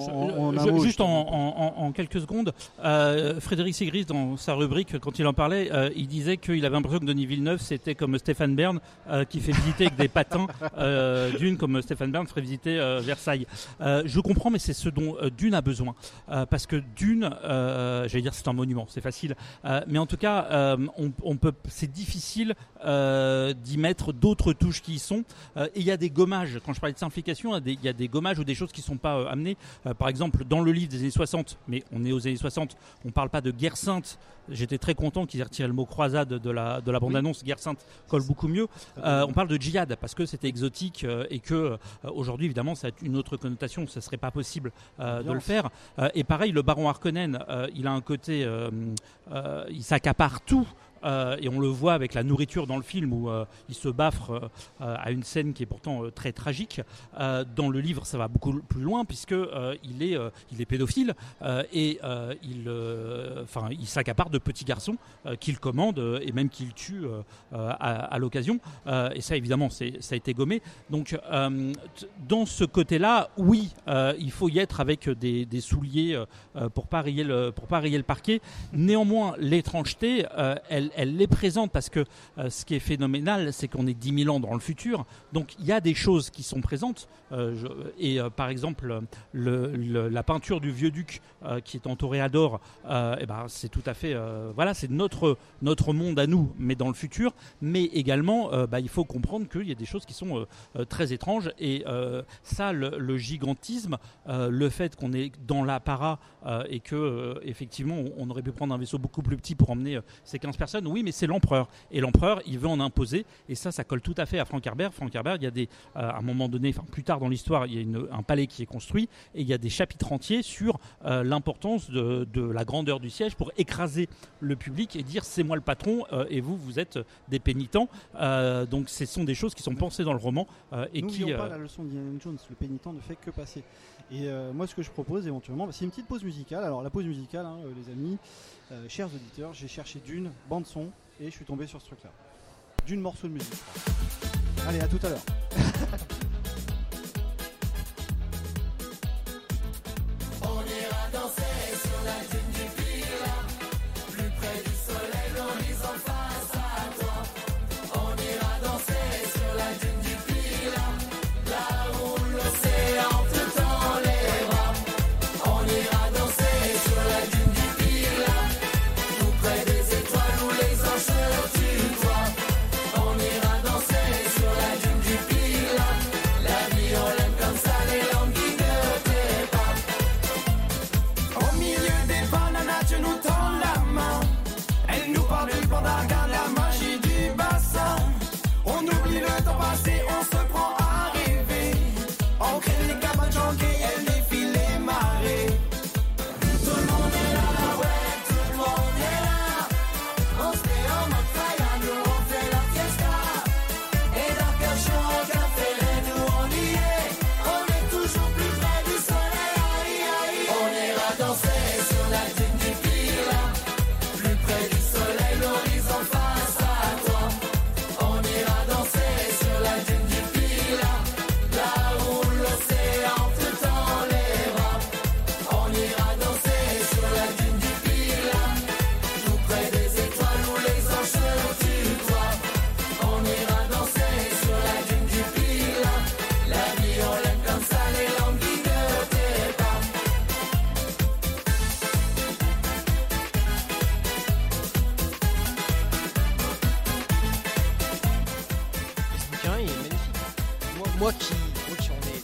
En quelques secondes, Frédéric Segris, dans sa rubrique, quand il en parlait, il disait qu'il avait l'impression que Denis Villeneuve, c'était comme Stéphane Bern qui fait visiter avec des patins Dune, comme Stéphane Bern ferait visiter Versailles. Je comprends, mais c'est ce dont Dune a besoin, parce que Dune, j'allais dire c'est un monument, c'est facile, mais en tout cas c'est difficile d'y mettre d'autres touches qui y sont, et il y a des gommages. Quand je parlais de simplification, il y a des gommages ou des choses qui ne sont pas amenées. Par exemple, dans le livre des années 60, mais on est aux années 60, on ne parle pas de guerre sainte. J'étais très content qu'ils aient retiré le mot croisade de la bande-annonce. Guerre sainte colle beaucoup mieux. On parle de djihad parce que c'était exotique et que aujourd'hui, évidemment, ça a une autre connotation. Ça serait pas possible de le faire. Et pareil, le baron Harkonnen, il a un côté, il s'accapare tout. Et on le voit avec la nourriture dans le film où il se baffre à une scène qui est pourtant très tragique. Dans le livre, ça va beaucoup plus loin puisque il est pédophile et il s'accapare de petits garçons qu'il commande et même qu'il tue à l'occasion. Et ça, évidemment, ça a été gommé. Donc, dans ce côté-là, oui, il faut y être avec des souliers pour pas rayer le parquet. Néanmoins, l'étrangeté, elle est présente parce que ce qui est phénoménal, c'est qu'on est 10 000 ans dans le futur. Donc il y a des choses qui sont présentes. Par exemple, la peinture du vieux duc qui est en toréador, c'est tout à fait... c'est notre monde à nous, mais dans le futur. Mais également, il faut comprendre qu'il y a des choses qui sont très étranges. Et ça, le gigantisme, le fait qu'on est dans l'apparat et que effectivement, on aurait pu prendre un vaisseau beaucoup plus petit pour emmener ces 15 personnes. Oui, mais c'est l'empereur. Et l'empereur, il veut en imposer. Et ça colle tout à fait à Frank Herbert. Frank Herbert, il y a à un moment donné, plus tard dans l'histoire, il y a un palais qui est construit et il y a des chapitres entiers sur l'importance de la grandeur du siège pour écraser le public et dire c'est moi le patron et vous êtes des pénitents. Donc ce sont des choses qui sont pensées dans le roman et n'oublions pas la leçon d'Indiana Jones, le pénitent ne fait que passer. Et moi ce que je propose éventuellement, c'est une petite pause musicale. Alors la pause musicale, les amis, chers auditeurs, j'ai cherché Dune, bande son, et je suis tombé sur ce truc là. Dune, morceau de musique. Allez, à tout à l'heure. On ira danser sur la dune du Pilat, plus près du soleil, l'horizon face à toi. On ira danser sur la dune du Pilat, là où l'océan te tend les bras. On ira danser sur la dune du Pilat, tout près des étoiles où les anges tutoient. On ira danser sur la dune du Pilat. moi qui en ai.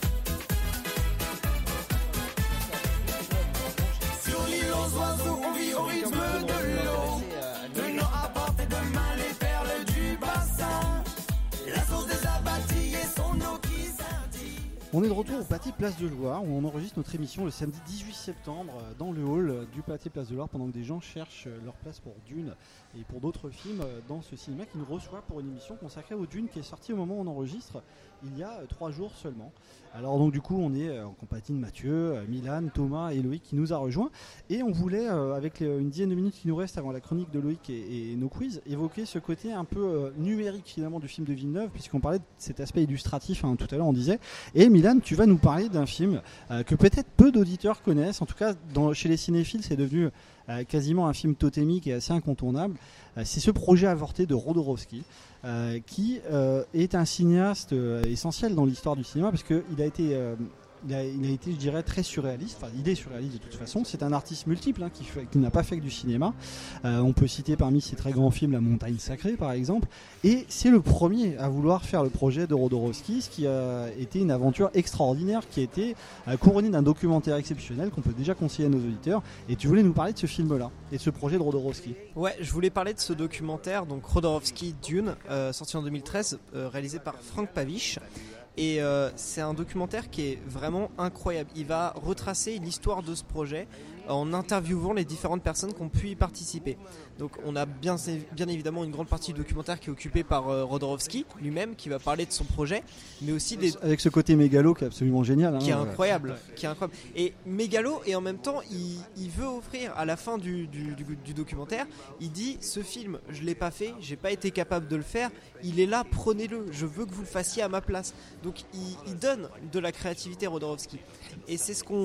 Sur l'île aux oiseaux, on vit au rythme de l'eau. De nos apporte demain les perles du bassin. La source des abattis et son eau qui scintille. On est de retour au Pâté Place de Loire où on enregistre notre émission le samedi 18 septembre dans le hall du Pâté Place de Loire pendant que des gens cherchent leur place pour Dune et pour d'autres films dans ce cinéma qui nous reçoit pour une émission consacrée au Dune qui est sortie au moment où on enregistre il y a 3 jours seulement. Alors donc du coup on est en compagnie de Mathieu, Milan, Thomas et Loïc qui nous a rejoints et on voulait avec une dizaine de minutes qui nous restent avant la chronique de Loïc et nos quiz évoquer ce côté un peu numérique finalement du film de Villeneuve puisqu'on parlait de cet aspect illustratif tout à l'heure on disait. Et Milan, tu vas nous parler d'un film que peut-être peu d'auditeurs connaissent, en tout cas chez les cinéphiles c'est devenu quasiment un film totémique et assez incontournable. C'est ce projet avorté de Jodorowsky qui est un cinéaste essentiel dans l'histoire du cinéma parce qu'il a été il a été, je dirais, très surréaliste. Enfin, il est surréaliste de toute façon. C'est un artiste multiple qui n'a pas fait que du cinéma. On peut citer parmi ses très grands films La Montagne Sacrée, par exemple. Et c'est le premier à vouloir faire le projet de Jodorowsky, ce qui a été une aventure extraordinaire, qui a été couronnée d'un documentaire exceptionnel qu'on peut déjà conseiller à nos auditeurs. Et tu voulais nous parler de ce film-là et de ce projet de Jodorowsky. Ouais, je voulais parler de ce documentaire, donc Jodorowsky Dune, sorti en 2013, réalisé par Frank Pavich. Et c'est un documentaire qui est vraiment incroyable. Il va retracer l'histoire de ce projet en interviewant les différentes personnes qui ont pu y participer. Donc on a bien évidemment une grande partie du documentaire qui est occupée par Jodorowsky lui-même, qui va parler de son projet, mais aussi avec ce côté mégalo qui est absolument génial. Qui est incroyable. Et mégalo, et en même temps il veut offrir à la fin du documentaire, il dit ce film je l'ai pas fait, j'ai pas été capable de le faire, il est là, prenez-le, je veux que vous le fassiez à ma place. Donc il donne de la créativité à Jodorowsky. Et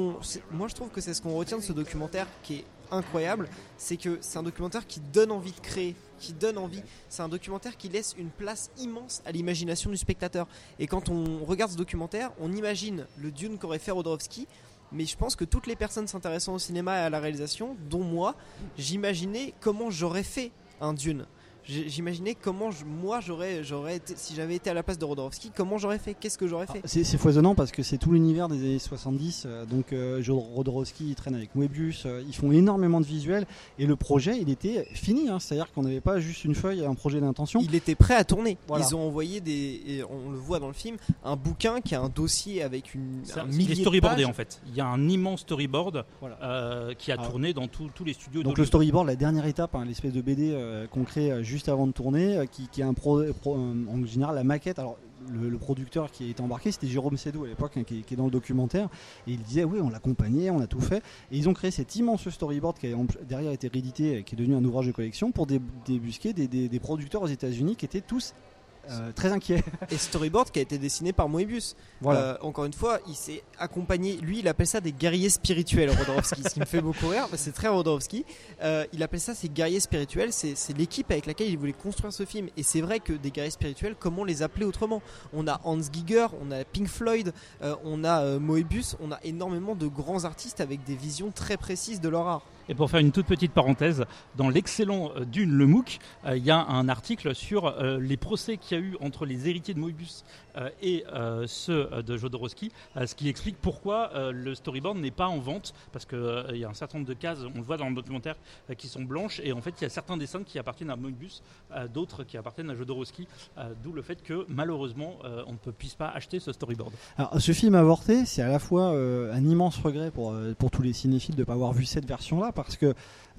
moi je trouve que c'est ce qu'on retient de ce documentaire qui est incroyable, c'est que c'est un documentaire qui donne envie de créer, qui donne envie. C'est un documentaire qui laisse une place immense à l'imagination du spectateur. Et quand on regarde ce documentaire, on imagine le Dune qu'aurait fait Jodorowsky. Mais je pense que toutes les personnes s'intéressant au cinéma et à la réalisation, dont moi, j'imaginais comment j'aurais fait un Dune. J'imaginais comment j'aurais été, si j'avais été à la place de Jodorowsky, comment j'aurais fait, qu'est-ce que j'aurais fait. C'est foisonnant parce que c'est tout l'univers des années 70, donc Jodorowsky il traîne avec Moebius, ils font énormément de visuels et le projet il était fini, c'est-à-dire qu'on n'avait pas juste une feuille, un projet d'intention. Il était prêt à tourner. Voilà. Ils ont envoyé et on le voit dans le film, un bouquin qui a un dossier avec un millier il est storyboardé de pages. En fait. Il y a un immense storyboard qui a tourné dans tous les studios. Donc le storyboard, la dernière étape, l'espèce de BD qu'on crée juste avant de tourner, qui est en général la maquette. Alors le producteur qui était embarqué, c'était Jérôme Sédou à l'époque, qui est dans le documentaire, et il disait oui, on l'accompagnait, on a tout fait, et ils ont créé cet immense storyboard qui a derrière été réédité, qui est devenu un ouvrage de collection pour débusquer des producteurs aux États-Unis qui étaient tous très inquiet. Et storyboard qui a été dessiné par Moebius. Voilà. Encore une fois, il s'est accompagné. Lui, il appelle ça des guerriers spirituels, Jodorowsky. Ce qui me fait beaucoup rire, c'est très Jodorowsky. Il appelle ça ses guerriers spirituels. C'est l'équipe avec laquelle il voulait construire ce film. Et c'est vrai que des guerriers spirituels, comment les appeler autrement ? On a Hans Giger, on a Pink Floyd, on a Moebius, on a énormément de grands artistes avec des visions très précises de leur art. Et pour faire une toute petite parenthèse, dans l'excellent Dune le MOOC, il y a un article sur les procès qu'il y a eu entre les héritiers de Moebius et ceux de Jodorowsky, ce qui explique pourquoi le storyboard n'est pas en vente, parce qu'il y a un certain nombre de cases, on le voit dans le documentaire, qui sont blanches, et en fait il y a certains dessins qui appartiennent à Moebius, d'autres qui appartiennent à Jodorowsky, d'où le fait que malheureusement on ne puisse pas acheter ce storyboard. Alors ce film avorté, c'est à la fois un immense regret pour tous les cinéphiles de ne pas avoir vu cette version-là, parce que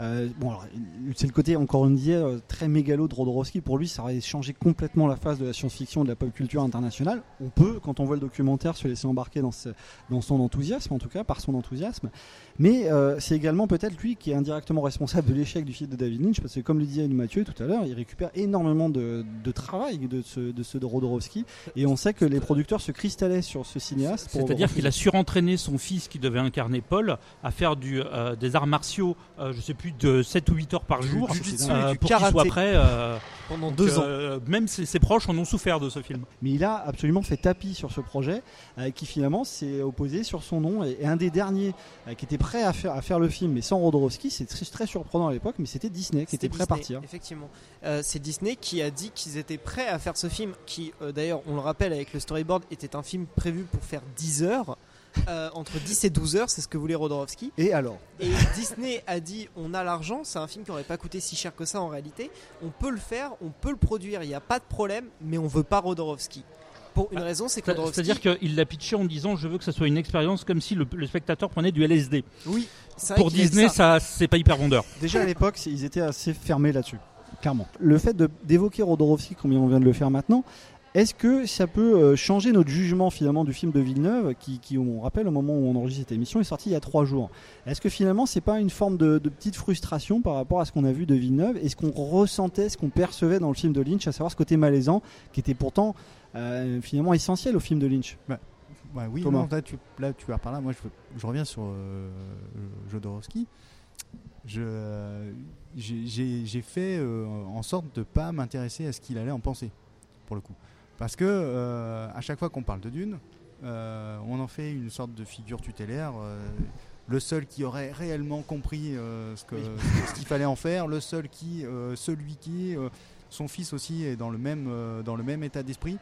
c'est le côté, encore on disait, très mégalo de Jodorowsky. Pour lui, ça aurait changé complètement la face de la science-fiction et de la pop culture internationale. On peut, quand on voit le documentaire, se laisser embarquer dans son enthousiasme, en tout cas, par son enthousiasme. Mais c'est également peut-être lui qui est indirectement responsable de l'échec du film de David Lynch, parce que comme le disait Mathieu tout à l'heure, il récupère énormément de travail de ceux de Jodorowsky, et on sait que les producteurs se cristallaient sur ce cinéaste. C'est-à-dire qu'il a surentraîné son fils qui devait incarner Paul à faire des arts martiaux spéciaux, je sais plus, de 7 ou 8 heures par jour, jiu-jitsu pour et du qu'il karaté. soit prêt. Pendant 2 ans. Même ses proches en ont souffert de ce film. Mais il a absolument fait tapis sur ce projet qui finalement s'est opposé sur son nom. Et un des derniers qui était prêt à faire le film, mais sans Jodorowsky, c'est très surprenant à l'époque, mais c'était Disney qui était prêt à partir. Effectivement. C'est Disney qui a dit qu'ils étaient prêts à faire ce film, qui d'ailleurs, on le rappelle avec le storyboard, était un film prévu pour faire 10 heures. Entre 10 et 12 heures, c'est ce que voulait Jodorowsky. Et alors ? Et Disney a dit on a l'argent, c'est un film qui n'aurait pas coûté si cher que ça en réalité. On peut le faire, on peut le produire, il n'y a pas de problème, mais on veut pas Jodorowsky. Pour une raison, c'est que Jodorowsky. C'est-à-dire qu'il l'a pitché en disant je veux que ça soit une expérience comme si le spectateur prenait du LSD. Oui, c'est vrai pour Disney, ça c'est pas hyper vendeur. Déjà à l'époque, ils étaient assez fermés là-dessus, clairement. Le fait d'évoquer Jodorowsky, comme on vient de le faire maintenant, est-ce que ça peut changer notre jugement finalement du film de Villeneuve qui, on rappelle, au moment où on enregistre cette émission, est sorti il y a 3 jours. Est-ce que finalement c'est pas une forme de petite frustration par rapport à ce qu'on a vu de Villeneuve et ce qu'on ressentait, ce qu'on percevait dans le film de Lynch, à savoir ce côté malaisant qui était pourtant finalement essentiel au film de Lynch? Oui, Thomas. non, là tu vas par là. Moi je reviens sur Jodorowsky. J'ai fait en sorte de pas m'intéresser à ce qu'il allait en penser, pour le coup. Parce que à chaque fois qu'on parle de Dune, on en fait une sorte de figure tutélaire. Le seul qui aurait réellement compris ce qu'il fallait en faire, celui qui, son fils aussi est dans le même état d'esprit.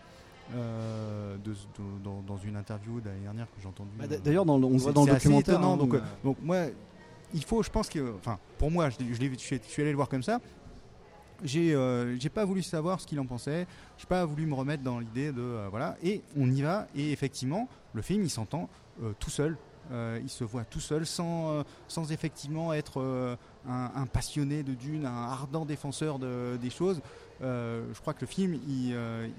Dans une interview de l'année dernière que j'ai entendue. D'ailleurs, on voit dans le documentaire. Étonnant, donc moi, il faut, je pense que, enfin, pour moi, je suis allé le voir comme ça. J'ai pas voulu savoir ce qu'il en pensait. J'ai pas voulu me remettre dans l'idée de voilà. Et on y va. Et effectivement, le film, il s'entend tout seul. Il se voit tout seul, sans effectivement être un passionné de Dune, un ardent défenseur des choses. Je crois que le film, il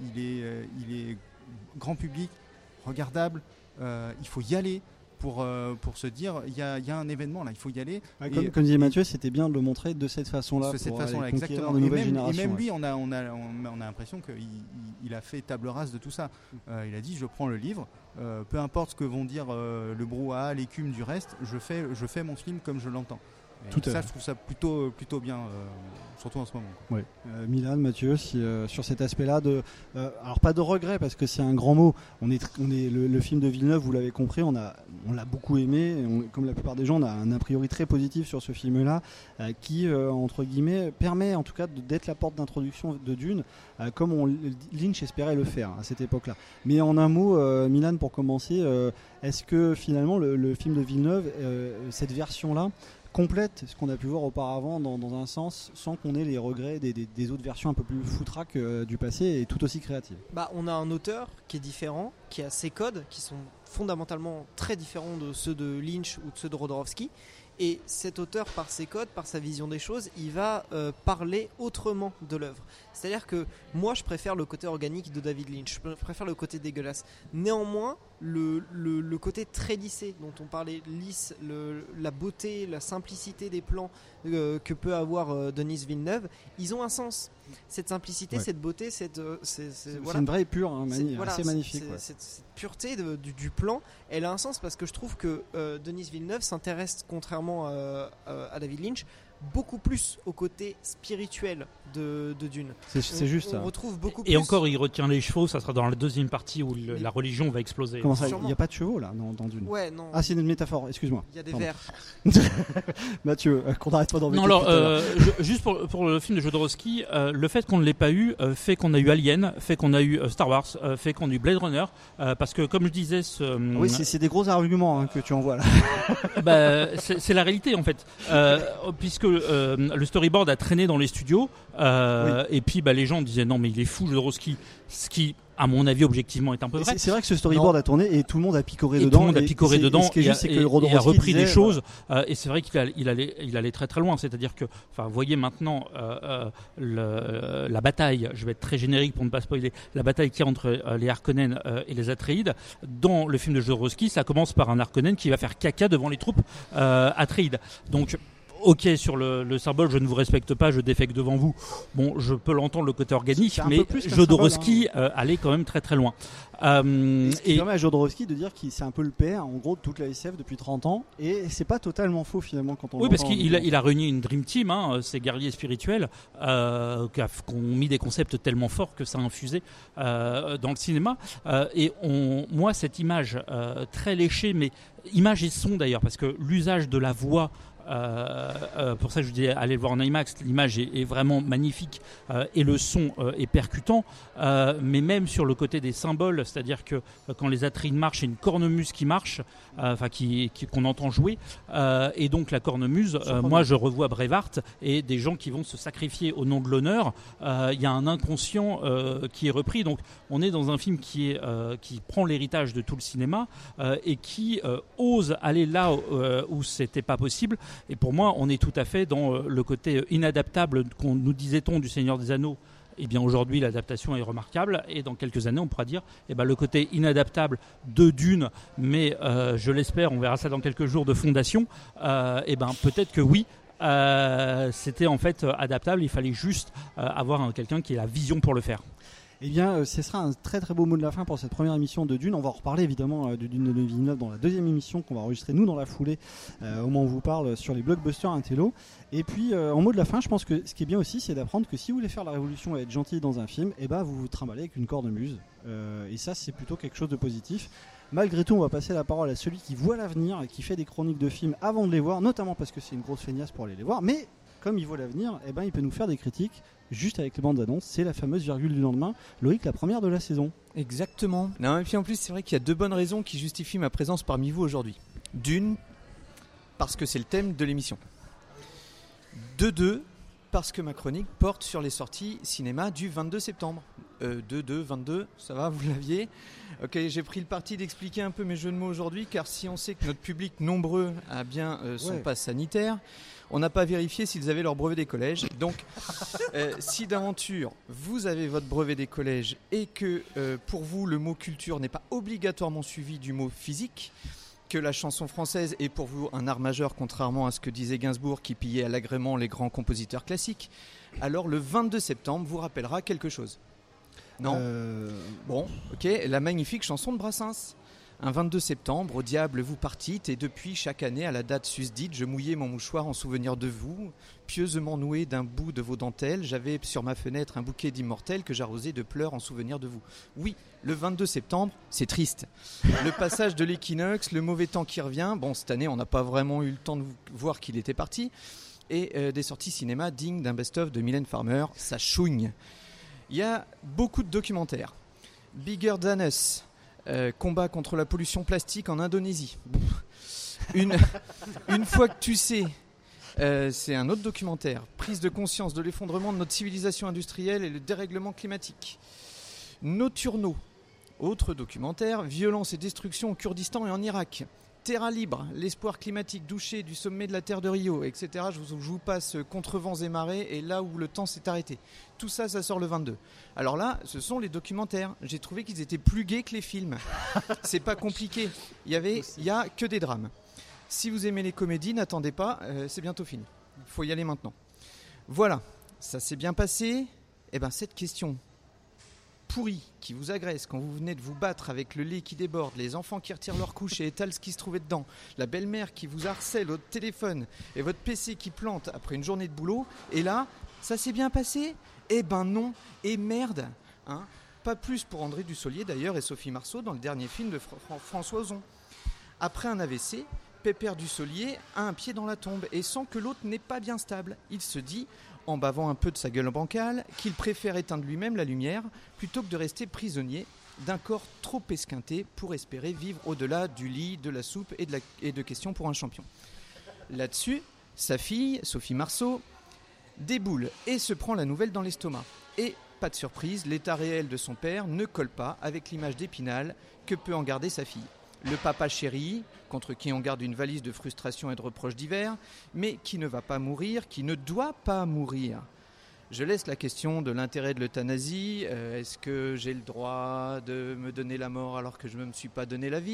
est grand public, regardable. Il faut y aller. Pour se dire il y a un événement là, il faut y aller. Comme disait Mathieu, c'était bien de le montrer de cette façon-là. De cette façon-là, exactement. De nouvelles et générations, même lui, on a l'impression qu'il a fait table rase de tout ça. Il a dit je prends le livre, peu importe ce que vont dire le brouhaha, l'écume du reste, je fais mon film comme je l'entends. Tout ça, je trouve ça plutôt bien, surtout en ce moment. Oui. Milan, Mathieu, sur cet aspect-là, alors pas de regret parce que c'est un grand mot. Le film de Villeneuve, vous l'avez compris, on l'a beaucoup aimé. Comme la plupart des gens, on a un a priori très positif sur ce film-là, qui entre guillemets permet en tout cas d'être la porte d'introduction de Dune, comme Lynch espérait le faire à cette époque-là. Mais en un mot, Milan, pour commencer, est-ce que finalement le film de Villeneuve, cette version-là, complète ce qu'on a pu voir auparavant dans un sens, sans qu'on ait les regrets des autres versions un peu plus foutraques du passé et tout aussi créatives? On a un auteur qui est différent, qui a ses codes qui sont fondamentalement très différents de ceux de Lynch ou de ceux de Jodorowsky. Et cet auteur, par ses codes, par sa vision des choses, il va parler autrement de l'œuvre. C'est-à-dire que moi, je préfère le côté organique de David Lynch, je préfère le côté dégueulasse. Néanmoins, le côté très lissé dont on parlait, lisse, la beauté, la simplicité des plans que peut avoir Denis Villeneuve, ils ont un sens. Cette simplicité, cette beauté, c'est une vraie pure, assez magnifique. Cette pureté du plan, elle a un sens parce que je trouve que Denis Villeneuve s'intéresse, contrairement à David Lynch, beaucoup plus au côté spirituel de Dune. C'est juste ça. On retrouve beaucoup Et plus. encore, il retient les chevaux, ça sera dans la deuxième partie où la religion va exploser. Comment ça, il n'y a pas de chevaux là dans Dune? Ouais, non. Ah, c'est une métaphore, excuse-moi. Il y a des vers. Mathieu, qu'on n'arrête pas d'embêter. Non, alors, juste pour le film de Jodorowsky, le fait qu'on ne l'ait pas eu fait qu'on a eu Alien, fait qu'on a eu Star Wars, fait qu'on a eu Blade Runner, parce que comme je disais... Oui, c'est des gros arguments que tu envoies là. C'est la réalité en fait, puisque le storyboard a traîné dans les studios, et puis les gens disaient non mais il est fou Jodorowsky, ce qui à mon avis objectivement est un peu vrai. C'est vrai que ce storyboard a tourné et tout le monde a picoré et dedans. Tout le monde a picoré dedans et ce qui est juste, c'est que il a repris des choses, voilà. Et c'est vrai qu'il allait très très loin. C'est-à-dire que, vous voyez maintenant la bataille, je vais être très générique pour ne pas spoiler, la bataille qui est entre les Harkonnen et les Atreides. Dans le film de Jodorowsky, ça commence par un Harkonnen qui va faire caca devant les troupes Atreides. Donc ok, sur le symbole, je ne vous respecte pas, je défecte devant vous. Bon, je peux l'entendre, le côté organique, C'est un mais peu plus qu'un Jodorowsky allait quand même très très loin. Ce qui permet à Jodorowsky de dire qu'il c'est un peu le père, en gros, de toute la SF depuis 30 ans. Et c'est pas totalement faux, finalement, quand on Oui, parce l'entend. qu'il a réuni une Dream Team, ces guerriers spirituels, qui ont mis des concepts tellement forts que ça a infusé dans le cinéma. Moi, cette image très léchée, mais image et son d'ailleurs, parce que l'usage de la voix, pour ça que je dis allez le voir en IMAX, l'image est vraiment magnifique et le son est percutant, mais même sur le côté des symboles, c'est-à-dire que quand les Atrides marchent, c'est une cornemuse qui marche, qu'on entend jouer, et donc la cornemuse, moi je revois Braveheart et des gens qui vont se sacrifier au nom de l'honneur. Il y a un inconscient qui est repris, donc on est dans un film qui prend l'héritage de tout le cinéma et qui ose aller là où c'était pas possible. Et pour moi, on est tout à fait dans le côté inadaptable qu'on nous disait-on du Seigneur des Anneaux. Eh bien aujourd'hui, l'adaptation est remarquable et dans quelques années, on pourra dire le côté inadaptable de Dune, mais je l'espère, on verra ça dans quelques jours, de Fondation, peut-être que oui, c'était en fait adaptable, il fallait juste avoir quelqu'un qui ait la vision pour le faire. Eh bien, ce sera un très très beau mot de la fin pour cette première émission de Dune. On va en reparler évidemment de Dune de Villeneuve dans la deuxième émission qu'on va enregistrer nous dans la foulée, au moment où on vous parle sur les blockbusters Intello. Et puis en mot de la fin, je pense que ce qui est bien aussi, c'est d'apprendre que si vous voulez faire la révolution et être gentil dans un film, vous vous trimballez avec une cornemuse. Et ça, c'est plutôt quelque chose de positif. Malgré tout, on va passer la parole à celui qui voit l'avenir et qui fait des chroniques de films avant de les voir, notamment parce que c'est une grosse feignasse pour aller les voir. Mais comme il voit l'avenir, il peut nous faire des critiques juste avec les bandes annonces. C'est la fameuse virgule du lendemain. Loïc, la première de la saison. Exactement. Non, et puis en plus, c'est vrai qu'il y a deux bonnes raisons qui justifient ma présence parmi vous aujourd'hui. D'une, parce que c'est le thème de l'émission. De deux, parce que ma chronique porte sur les sorties cinéma du 22 septembre. 22, ça va, vous l'aviez. Ok, j'ai pris le parti d'expliquer un peu mes jeux de mots aujourd'hui, car si on sait que notre public nombreux a bien son pass sanitaire, on n'a pas vérifié s'ils avaient leur brevet des collèges. Donc, si d'aventure vous avez votre brevet des collèges et que pour vous le mot culture n'est pas obligatoirement suivi du mot physique, que la chanson française est pour vous un art majeur, contrairement à ce que disait Gainsbourg qui pillait à l'agrément les grands compositeurs classiques, alors le 22 septembre vous rappellera quelque chose. Non Bon, ok, la magnifique chanson de Brassens. Un 22 septembre, au diable vous partîtes, et depuis chaque année, à la date susdite, je mouillais mon mouchoir en souvenir de vous. Pieusement noué d'un bout de vos dentelles, j'avais sur ma fenêtre un bouquet d'immortels que j'arrosais de pleurs en souvenir de vous. Oui, le 22 septembre, c'est triste. Le passage de l'équinoxe, le mauvais temps qui revient. Bon, cette année, on n'a pas vraiment eu le temps de voir qu'il était parti. Et des sorties cinéma dignes d'un best-of de Mylène Farmer, ça chouigne. Il y a beaucoup de documentaires. Bigger Than Us, combat contre la pollution plastique en Indonésie. Une fois que tu sais, c'est un autre documentaire. Prise de conscience de l'effondrement de notre civilisation industrielle et le dérèglement climatique. Nocturno, autre documentaire. Violence et destruction au Kurdistan et en Irak. Terra libre, l'espoir climatique douché du sommet de la Terre de Rio, etc. Je vous passe contre vents et marées et là où le temps s'est arrêté. Tout ça, ça sort le 22. Alors là, ce sont les documentaires. J'ai trouvé qu'ils étaient plus gais que les films. C'est pas compliqué. Il y a que des drames. Si vous aimez les comédies, n'attendez pas, c'est bientôt fini. Il faut y aller maintenant. Voilà, ça s'est bien passé. Eh bien, cette question pourrie qui vous agresse quand vous venez de vous battre avec le lait qui déborde, les enfants qui retirent leur couche et étalent ce qui se trouvait dedans, la belle-mère qui vous harcèle au téléphone et votre PC qui plante après une journée de boulot, et là, ça s'est bien passé ? Eh ben non, et merde, hein. Pas plus pour André Dussolier d'ailleurs et Sophie Marceau dans le dernier film de François Ozon. Après un AVC, Pépère Dussolier a un pied dans la tombe et sent que l'autre n'est pas bien stable. Il se dit, en bavant un peu de sa gueule bancale, qu'il préfère éteindre lui-même la lumière plutôt que de rester prisonnier d'un corps trop esquinté pour espérer vivre au-delà du lit, de la soupe et de questions pour un champion. Là-dessus, sa fille, Sophie Marceau, déboule et se prend la nouvelle dans l'estomac. Et, pas de surprise, l'état réel de son père ne colle pas avec l'image d'Épinal que peut en garder sa fille. Le papa chéri, contre qui on garde une valise de frustration et de reproches divers, mais qui ne va pas mourir, qui ne doit pas mourir. Je laisse la question de l'intérêt de l'euthanasie. Est-ce que j'ai le droit de me donner la mort alors que je ne me suis pas donné la vie ?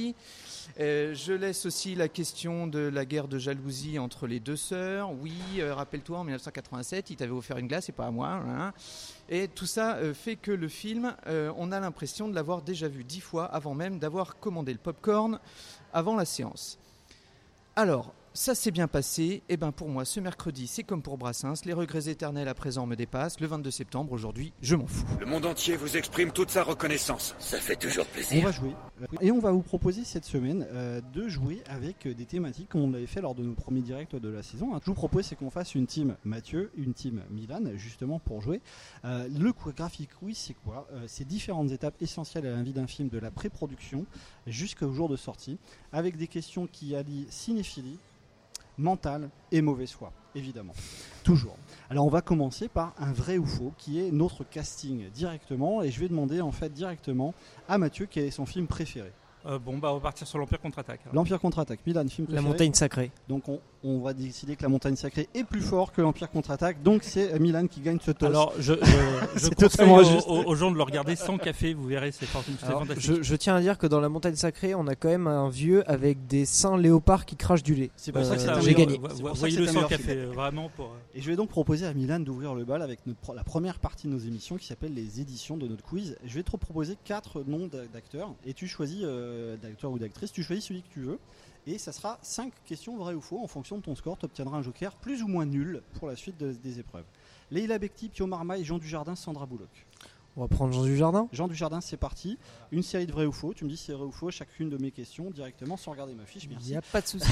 Je laisse aussi la question de la guerre de jalousie entre les deux sœurs. Oui, rappelle-toi, en 1987, il t'avait offert une glace et pas à moi. Hein. Et tout ça fait que le film, on a l'impression de l'avoir déjà vu 10 fois avant même d'avoir commandé le popcorn avant la séance. Alors, ça s'est bien passé. Et ben pour moi, ce mercredi, c'est comme pour Brassens. Les regrets éternels à présent me dépassent. Le 22 septembre, aujourd'hui, je m'en fous. Le monde entier vous exprime toute sa reconnaissance. Ça fait toujours On plaisir. va jouer. Et on va vous proposer cette semaine de jouer avec des thématiques comme on l'avait fait lors de nos premiers directs de la saison. Je vous propose c'est qu'on fasse une team Mathieu, une team Milan, justement pour jouer. Le graphic quiz, c'est quoi ? C'est différentes étapes essentielles à la vie d'un film, de la pré-production jusqu'au jour de sortie, avec des questions qui allient cinéphilie, mental et mauvaise foi, évidemment. Toujours. Alors on va commencer par un vrai ou faux, qui est notre casting directement, et je vais demander en fait directement à Mathieu quel est son film préféré. On va partir sur l'Empire contre-attaque. alors. L'Empire contre-attaque, Milan, film préféré. La montagne sacrée. Donc on va décider que la montagne sacrée est plus fort que l'Empire contre-attaque, donc c'est Milan qui gagne ce toss. Alors, je C'est conseille totalement juste. aux gens de le regarder sans café, vous verrez, c'est Alors, fantastique. je tiens à dire que dans la montagne sacrée, on a quand même un vieux avec des seins léopards qui crachent du lait. C'est pour ça que c'est un j'ai meilleur- gagné. c'est pour ça que Voyez-le c'est un sans meilleur café, vraiment. Et je vais donc proposer à Milan d'ouvrir le bal avec la première partie de nos émissions qui s'appelle les éditions de notre quiz. Je vais te proposer 4 noms d'acteurs et tu choisis d'acteur ou d'actrice, tu choisis celui que tu veux et ça sera 5 questions vraies ou faux. En fonction de ton score, tu obtiendras un joker plus ou moins nul pour la suite des épreuves. Leïla Bekti, Pio Marmaille, Jean Dujardin, Sandra Bullock. On va prendre Jean Dujardin. Jean Dujardin, c'est parti. Une série de vrais ou faux. Tu me dis si c'est vrai ou faux chacune de mes questions directement sans regarder ma fiche. Il Merci. n'y a pas de souci.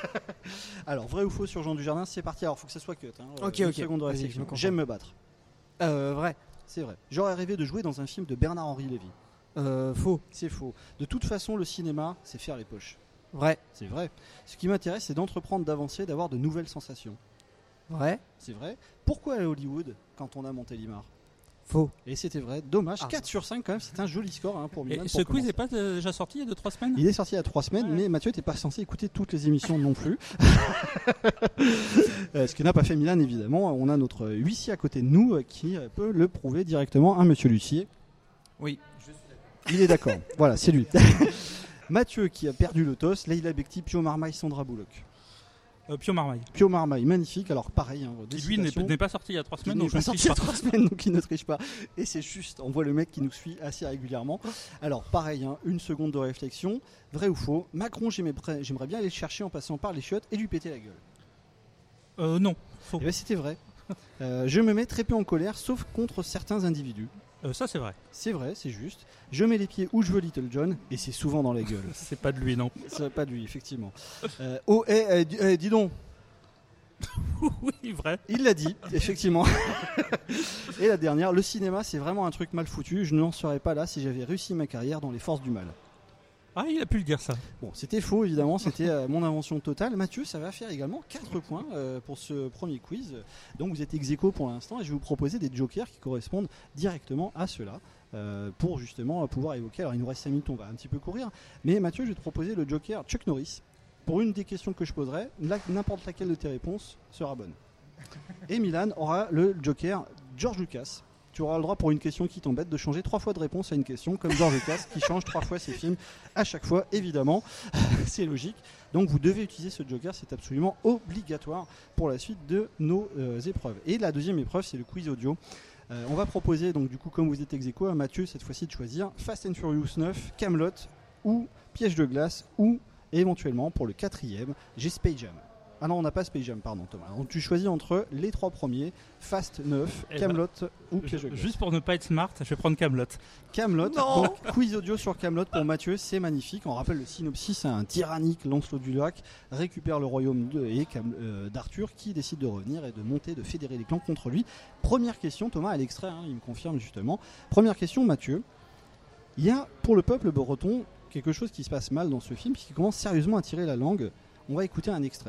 Alors, vrai ou faux sur Jean Dujardin, c'est parti. Alors, faut que ça soit cut. Hein. Ok, Une ok. seconde de Vas-y, réflexion. je me concentre. J'aime me battre. Vrai. C'est vrai. J'aurais rêvé de jouer dans un film de Bernard-Henri Lévy. Faux. C'est faux. De toute façon, le cinéma, c'est faire les poches. Vrai. C'est vrai. Ce qui m'intéresse, c'est d'entreprendre, d'avancer, d'avoir de nouvelles sensations. Vrai. C'est vrai. Pourquoi aller à Hollywood quand on a Montélimar ? Faux. Et c'était vrai. Dommage. Ah. 4 sur 5 quand même, c'est un joli score hein, pour Milan. Et pour ce quiz commencer. n'est pas déjà sorti il y a 2-3 semaines Il est sorti il y a 3 semaines, mais Mathieu n'était pas censé écouter toutes les émissions non plus. Ce que n'a pas fait Milan, évidemment. On a notre huissier à côté de nous qui peut le prouver directement. Hein, monsieur l'huissier. Oui. Il est d'accord. Voilà, c'est lui. Mathieu qui a perdu le toss. Leïla Bekti, Pio Marmaille, Sandra Bullock. Pio Marmaille. Pio Marmaille, magnifique. Alors pareil. Hein, Qui lui n'est pas sorti il y a 3 Qui semaines, n'est donc je pas ne sorti triche il y a pas. 3 semaines, donc il ne triche pas. Et c'est juste, on voit le mec qui nous suit assez régulièrement. Alors pareil, hein, une seconde de réflexion. Vrai ou faux ? Macron, j'aimerais bien aller le chercher en passant par les chiottes et lui péter la gueule. Non, faux. Eh ben, c'était vrai. Je me mets très peu en colère, sauf contre certains individus. Ça c'est vrai. C'est vrai, c'est juste. Je mets les pieds où je veux Little John, et c'est souvent dans la gueule. C'est pas de lui, non. C'est pas de lui, effectivement. Dis donc. Oui, vrai. Il l'a dit, effectivement. Et la dernière, le cinéma, c'est vraiment un truc mal foutu. Je n'en serais pas là si j'avais réussi ma carrière dans les forces du mal. Ah, il a pu le dire ça. Bon, c'était faux, évidemment. C'était mon invention totale. Mathieu, ça va faire également 4 points pour ce premier quiz. Donc, vous êtes ex-aequo pour l'instant. Et je vais vous proposer des jokers qui correspondent directement à cela. Pour justement pouvoir évoquer. Alors, il nous reste 5 minutes, on va un petit peu courir. Mais Mathieu, je vais te proposer le joker Chuck Norris. Pour une des questions que je poserai, n'importe laquelle de tes réponses sera bonne. Et Milan aura le joker George Lucas. Tu auras le droit pour une question qui t'embête de changer 3 fois de réponse à une question, comme George Lucas qui change 3 fois ses films à chaque fois, évidemment. C'est logique. Donc vous devez utiliser ce joker, c'est absolument obligatoire pour la suite de nos épreuves. Et la deuxième épreuve, c'est le quiz audio. On va proposer, donc du coup, comme vous êtes ex-aequo, à Mathieu cette fois-ci de choisir Fast and Furious 9, Camelot ou Piège de glace ou éventuellement pour le 4e, j'ai Space Jam. Ah non, on n'a pas Space Jam, pardon Thomas. Donc tu choisis entre les 3 premiers, Fast 9, Camelot ou Piège de glace. Juste pour ne pas être smart, je vais prendre Camelot. Camelot, donc quiz audio sur Camelot pour Mathieu, c'est magnifique. On rappelle le synopsis, un tyrannique Lancelot du Lac récupère le royaume d'Arthur qui décide de revenir et de monter, de fédérer les clans contre lui. Première question, Thomas a l'extrait, hein, il me confirme justement. Première question, Mathieu. Il y a pour le peuple breton quelque chose qui se passe mal dans ce film, puisqu'il commence sérieusement à tirer la langue. On va écouter un extrait.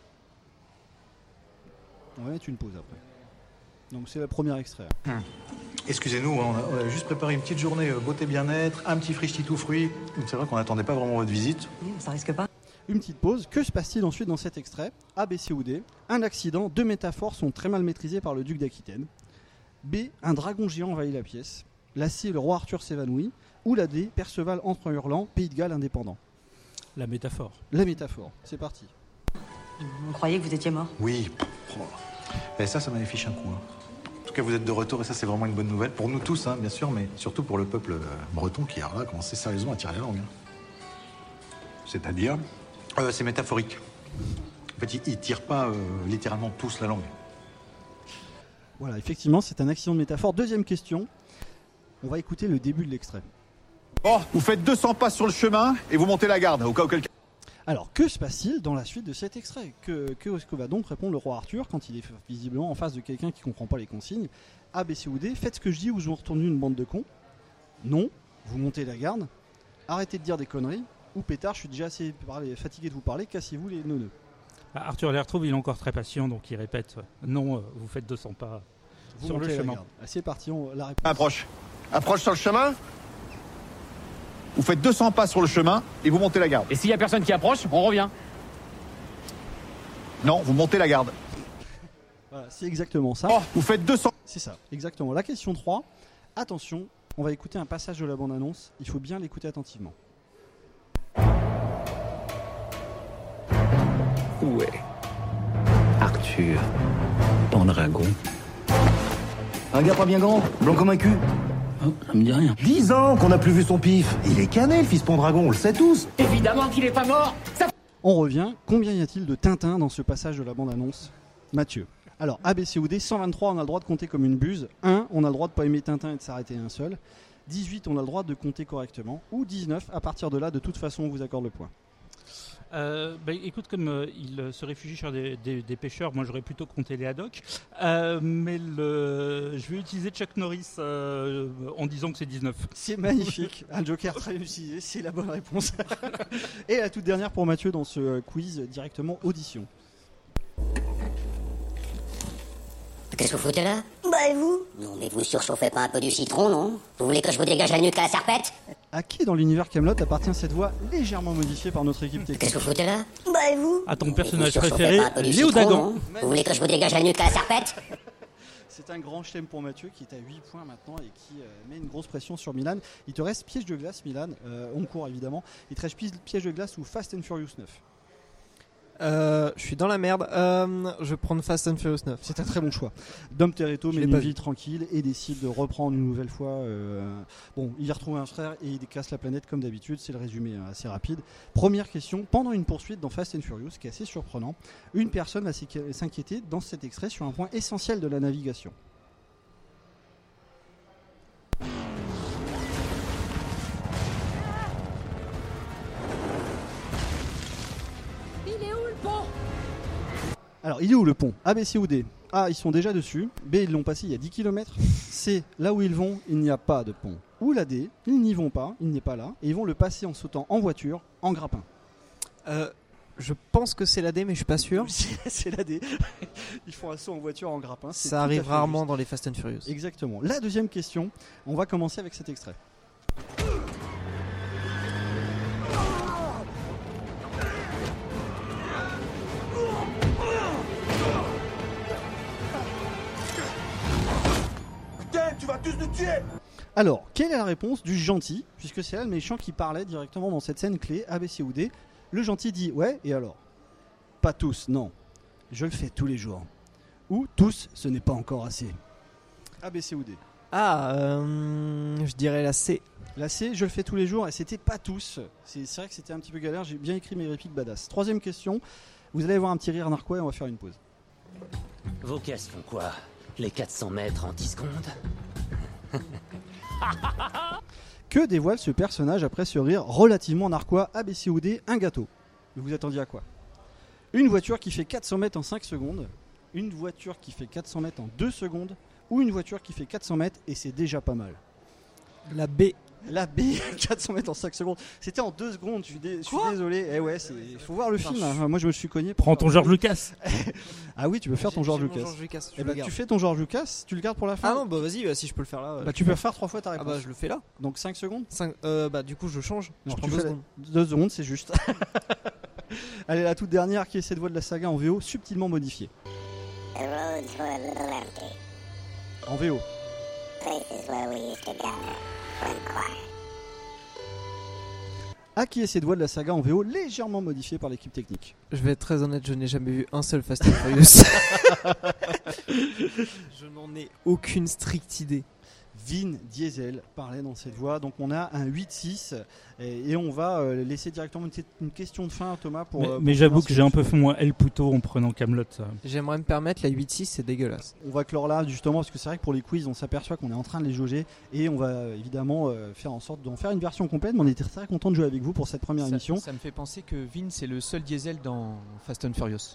On va mettre une pause après. Donc c'est le premier extrait. Excusez-nous, on a juste préparé une petite journée beauté bien-être, un petit frichti tout fruit. C'est vrai qu'on n'attendait pas vraiment votre visite. Ça risque pas. Une petite pause. Que se passe-t-il ensuite dans cet extrait ? A, B, C ou D. Un accident, 2 métaphores sont très mal maîtrisées par le duc d'Aquitaine. B. Un dragon géant envahit la pièce. La C. Le roi Arthur s'évanouit. Ou la D. Perceval entre en hurlant. Pays de Galles indépendant. La métaphore. La métaphore. C'est parti. On croyait que vous étiez mort. Oui. Et ça m'avait fiché un coup. En tout cas, vous êtes de retour et ça, c'est vraiment une bonne nouvelle. Pour nous tous, bien sûr, mais surtout pour le peuple breton qui a commencé sérieusement à tirer la langue. C'est-à-dire? C'est métaphorique. En fait, ils tirent pas littéralement tous la langue. Voilà, effectivement, c'est un accident de métaphore. Deuxième question. On va écouter le début de l'extrait. Bon, vous faites 200 pas sur le chemin et vous montez la garde, au cas où quelqu'un... Alors, que se passe-t-il dans la suite de cet extrait ? Que va donc répondre le roi Arthur quand il est visiblement en face de quelqu'un qui ne comprend pas les consignes ? A, B, C ou D, faites ce que je dis ou je vous retourne une bande de cons. Non, vous montez la garde. Arrêtez de dire des conneries. Ou pétard, je suis déjà assez fatigué de vous parler, cassez-vous les neuneux. Arthur les retrouve, il est encore très patient, donc il répète non, vous faites 200 pas Vous sur le montez la chemin. garde. Ah, c'est parti, la réponse. Approche sur le chemin. Vous faites 200 pas sur le chemin et vous montez la garde. Et s'il y a personne qui approche, on revient. Non, vous montez la garde. Voilà, c'est exactement ça. Vous faites 200... C'est ça, exactement. La question 3, attention, on va écouter un passage de la bande-annonce, il faut bien l'écouter attentivement. Où est Arthur, Pendragon? Un gars pas bien grand, blanc comme un cul. Oh, ça me dit rien. 10 ans qu'on n'a plus vu son pif. Il est cané, le fils Pendragon, on le sait tous. Évidemment qu'il est pas mort. On revient, combien y a-t-il de Tintin dans ce passage de la bande-annonce ? Mathieu. Alors, A, B, C ou D, 123, on a le droit de compter comme une buse. 1, on a le droit de pas aimer Tintin et de s'arrêter à un seul. 18, on a le droit de compter correctement. Ou 19, à partir de là, de toute façon, on vous accorde le point. Écoute, comme il se réfugie sur des pêcheurs, moi j'aurais plutôt compté les haddock. Mais je vais utiliser Chuck Norris en disant que c'est 19. C'est magnifique, un joker très utilisé, c'est la bonne réponse. Et la toute dernière pour Mathieu dans ce quiz directement audition. Qu'est-ce que vous foutez là? Bah et vous? Non mais vous surchauffez pas un peu du citron, non? Vous voulez que je vous dégage la nuque à la serpette? À qui dans l'univers Kaamelott appartient cette voix légèrement modifiée par notre équipe technique? Qu'est-ce que vous foutez là? Bah et vous? À ton Non, personnage mais vous surchauffez préféré, pas un peu du Léo citron, Dagan. non? Vous voulez que je vous dégage la nuque à la serpette? C'est un grand chelem pour Mathieu qui est à 8 points maintenant et qui met une grosse pression sur Milan. Il te reste piège de glace, Milan. On court évidemment. Il te reste piège de glace ou Fast and Furious 9. Je suis dans la merde. Je vais prendre Fast and Furious 9. C'est un très bon choix. Dom Toretto Je mène l'ai une pas vie vu. tranquille et décide de reprendre une nouvelle fois. Bon, il y retrouve un frère et il casse la planète comme d'habitude. C'est le résumé assez rapide. Première question. Pendant une poursuite dans Fast and Furious, ce qui est assez surprenant, une personne va s'inquiéter dans cet extrait sur un point essentiel de la navigation. Il est où le pont? Alors, il est où le pont? A, B, C ou D? A, ils sont déjà dessus. B, ils l'ont passé il y a 10 km. C, là où ils vont, il n'y a pas de pont. Ou la D, ils n'y vont pas, il n'est pas là. Et ils vont le passer en sautant en voiture, en grappin. Je pense que c'est la D, mais je suis pas sûr. C'est la D. Ils font un saut en voiture, en grappin. C'est Ça tout à arrive fait rarement juste. dans les Fast and Furious. Exactement. La deuxième question, on va commencer avec cet extrait. Putain, tu vas tous nous tuer! Alors, quelle est la réponse du gentil? Puisque c'est là le méchant qui parlait directement dans cette scène clé, A, B, C ou D. Le gentil dit, ouais, et alors? Pas tous, non. Je le fais tous les jours. Ou tous, ce n'est pas encore assez. A, B, C ou D. Je dirais la C. La C, je le fais tous les jours, et c'était pas tous. C'est vrai que c'était un petit peu galère, j'ai bien écrit mes répliques badass. Troisième question, vous allez avoir un petit rire narquois et on va faire une pause. Vos caisses font quoi? Les 400 mètres en 10 secondes? Que dévoile ce personnage après ce rire relativement narquois? A, B, C ou D, un gâteau. Vous attendiez à quoi? Une voiture qui fait 400 mètres en 5 secondes, une voiture qui fait 400 mètres en 2 secondes, ou une voiture qui fait 400 mètres et c'est déjà pas mal. La B. La B, 400 mètres en 5 secondes. C'était en 2 secondes, je suis désolé. Eh ouais, il faut voir le film. Hein. Moi je me suis cogné. Prends ton George Lucas. Ah oui, tu peux faire ton George J'ai mon Lucas. George Lucas, je Eh le bah, garde. tu fais ton George Lucas, tu le gardes pour la fin. Ah non, bah vas-y, si je peux le faire là. Bah tu peux faire 3 fois ta Ah réponse. bah je le fais là. Donc 5 secondes. Bah du coup je change. Non, je tu prends 2 fais secondes. 2 secondes, c'est juste. Allez, la toute dernière qui est cette voix de la saga en VO subtilement modifiée. En VO. Places where we used to gather for inquiry. À qui est cette voix de la saga en VO légèrement modifiée par l'équipe technique? Je vais être très honnête, je n'ai jamais vu un seul Fast and Furious. Je n'en ai aucune stricte idée. Vin Diesel parlait dans cette voix. Donc on a un 8-6 et on va laisser directement une question de fin à Thomas pour. Mais j'avoue que j'ai un peu fait moi El Puto en prenant Kaamelott. J'aimerais me permettre, la 8-6 c'est dégueulasse. On va clore là justement parce que c'est vrai que pour les quiz on s'aperçoit qu'on est en train de les jauger et on va évidemment faire en sorte d'en faire une version complète. Mais on était très content de jouer avec vous pour cette première émission. Ça me fait penser que Vin c'est le seul diesel dans Fast and Furious.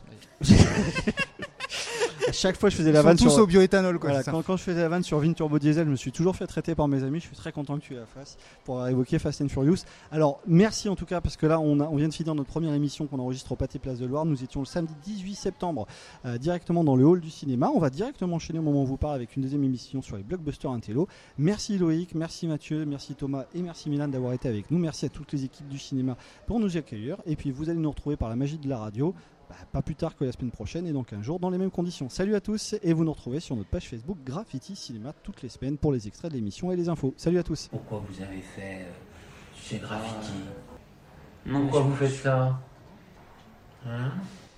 À chaque fois je faisais la vanne tous sur au bioéthanol quoi. Voilà, quand je faisais la vanne sur Vin Turbo Diesel, je me suis toujours fait traiter par mes amis. Je suis très content que tu la fasses pour évoquer Fast and Furious. Alors merci en tout cas parce que là on vient de finir notre première émission qu'on enregistre au Pâté Place de Loire. Nous étions le samedi 18 septembre directement dans le hall du cinéma. On va directement enchaîner au moment où on vous parle avec une deuxième émission sur les blockbusters Intello. Merci Loïc, merci Mathieu, merci Thomas et merci Milan d'avoir été avec nous. Merci à toutes les équipes du cinéma pour nous accueillir. Et puis vous allez nous retrouver par la magie de la radio. Pas plus tard que la semaine prochaine et dans 15 jours dans les mêmes conditions. Salut à tous et vous nous retrouvez sur notre page Facebook Graffiti Cinéma toutes les semaines pour les extraits de l'émission et les infos. Salut à tous. Pourquoi vous avez fait chez Graffiti Pourquoi vous faites ça? Hein?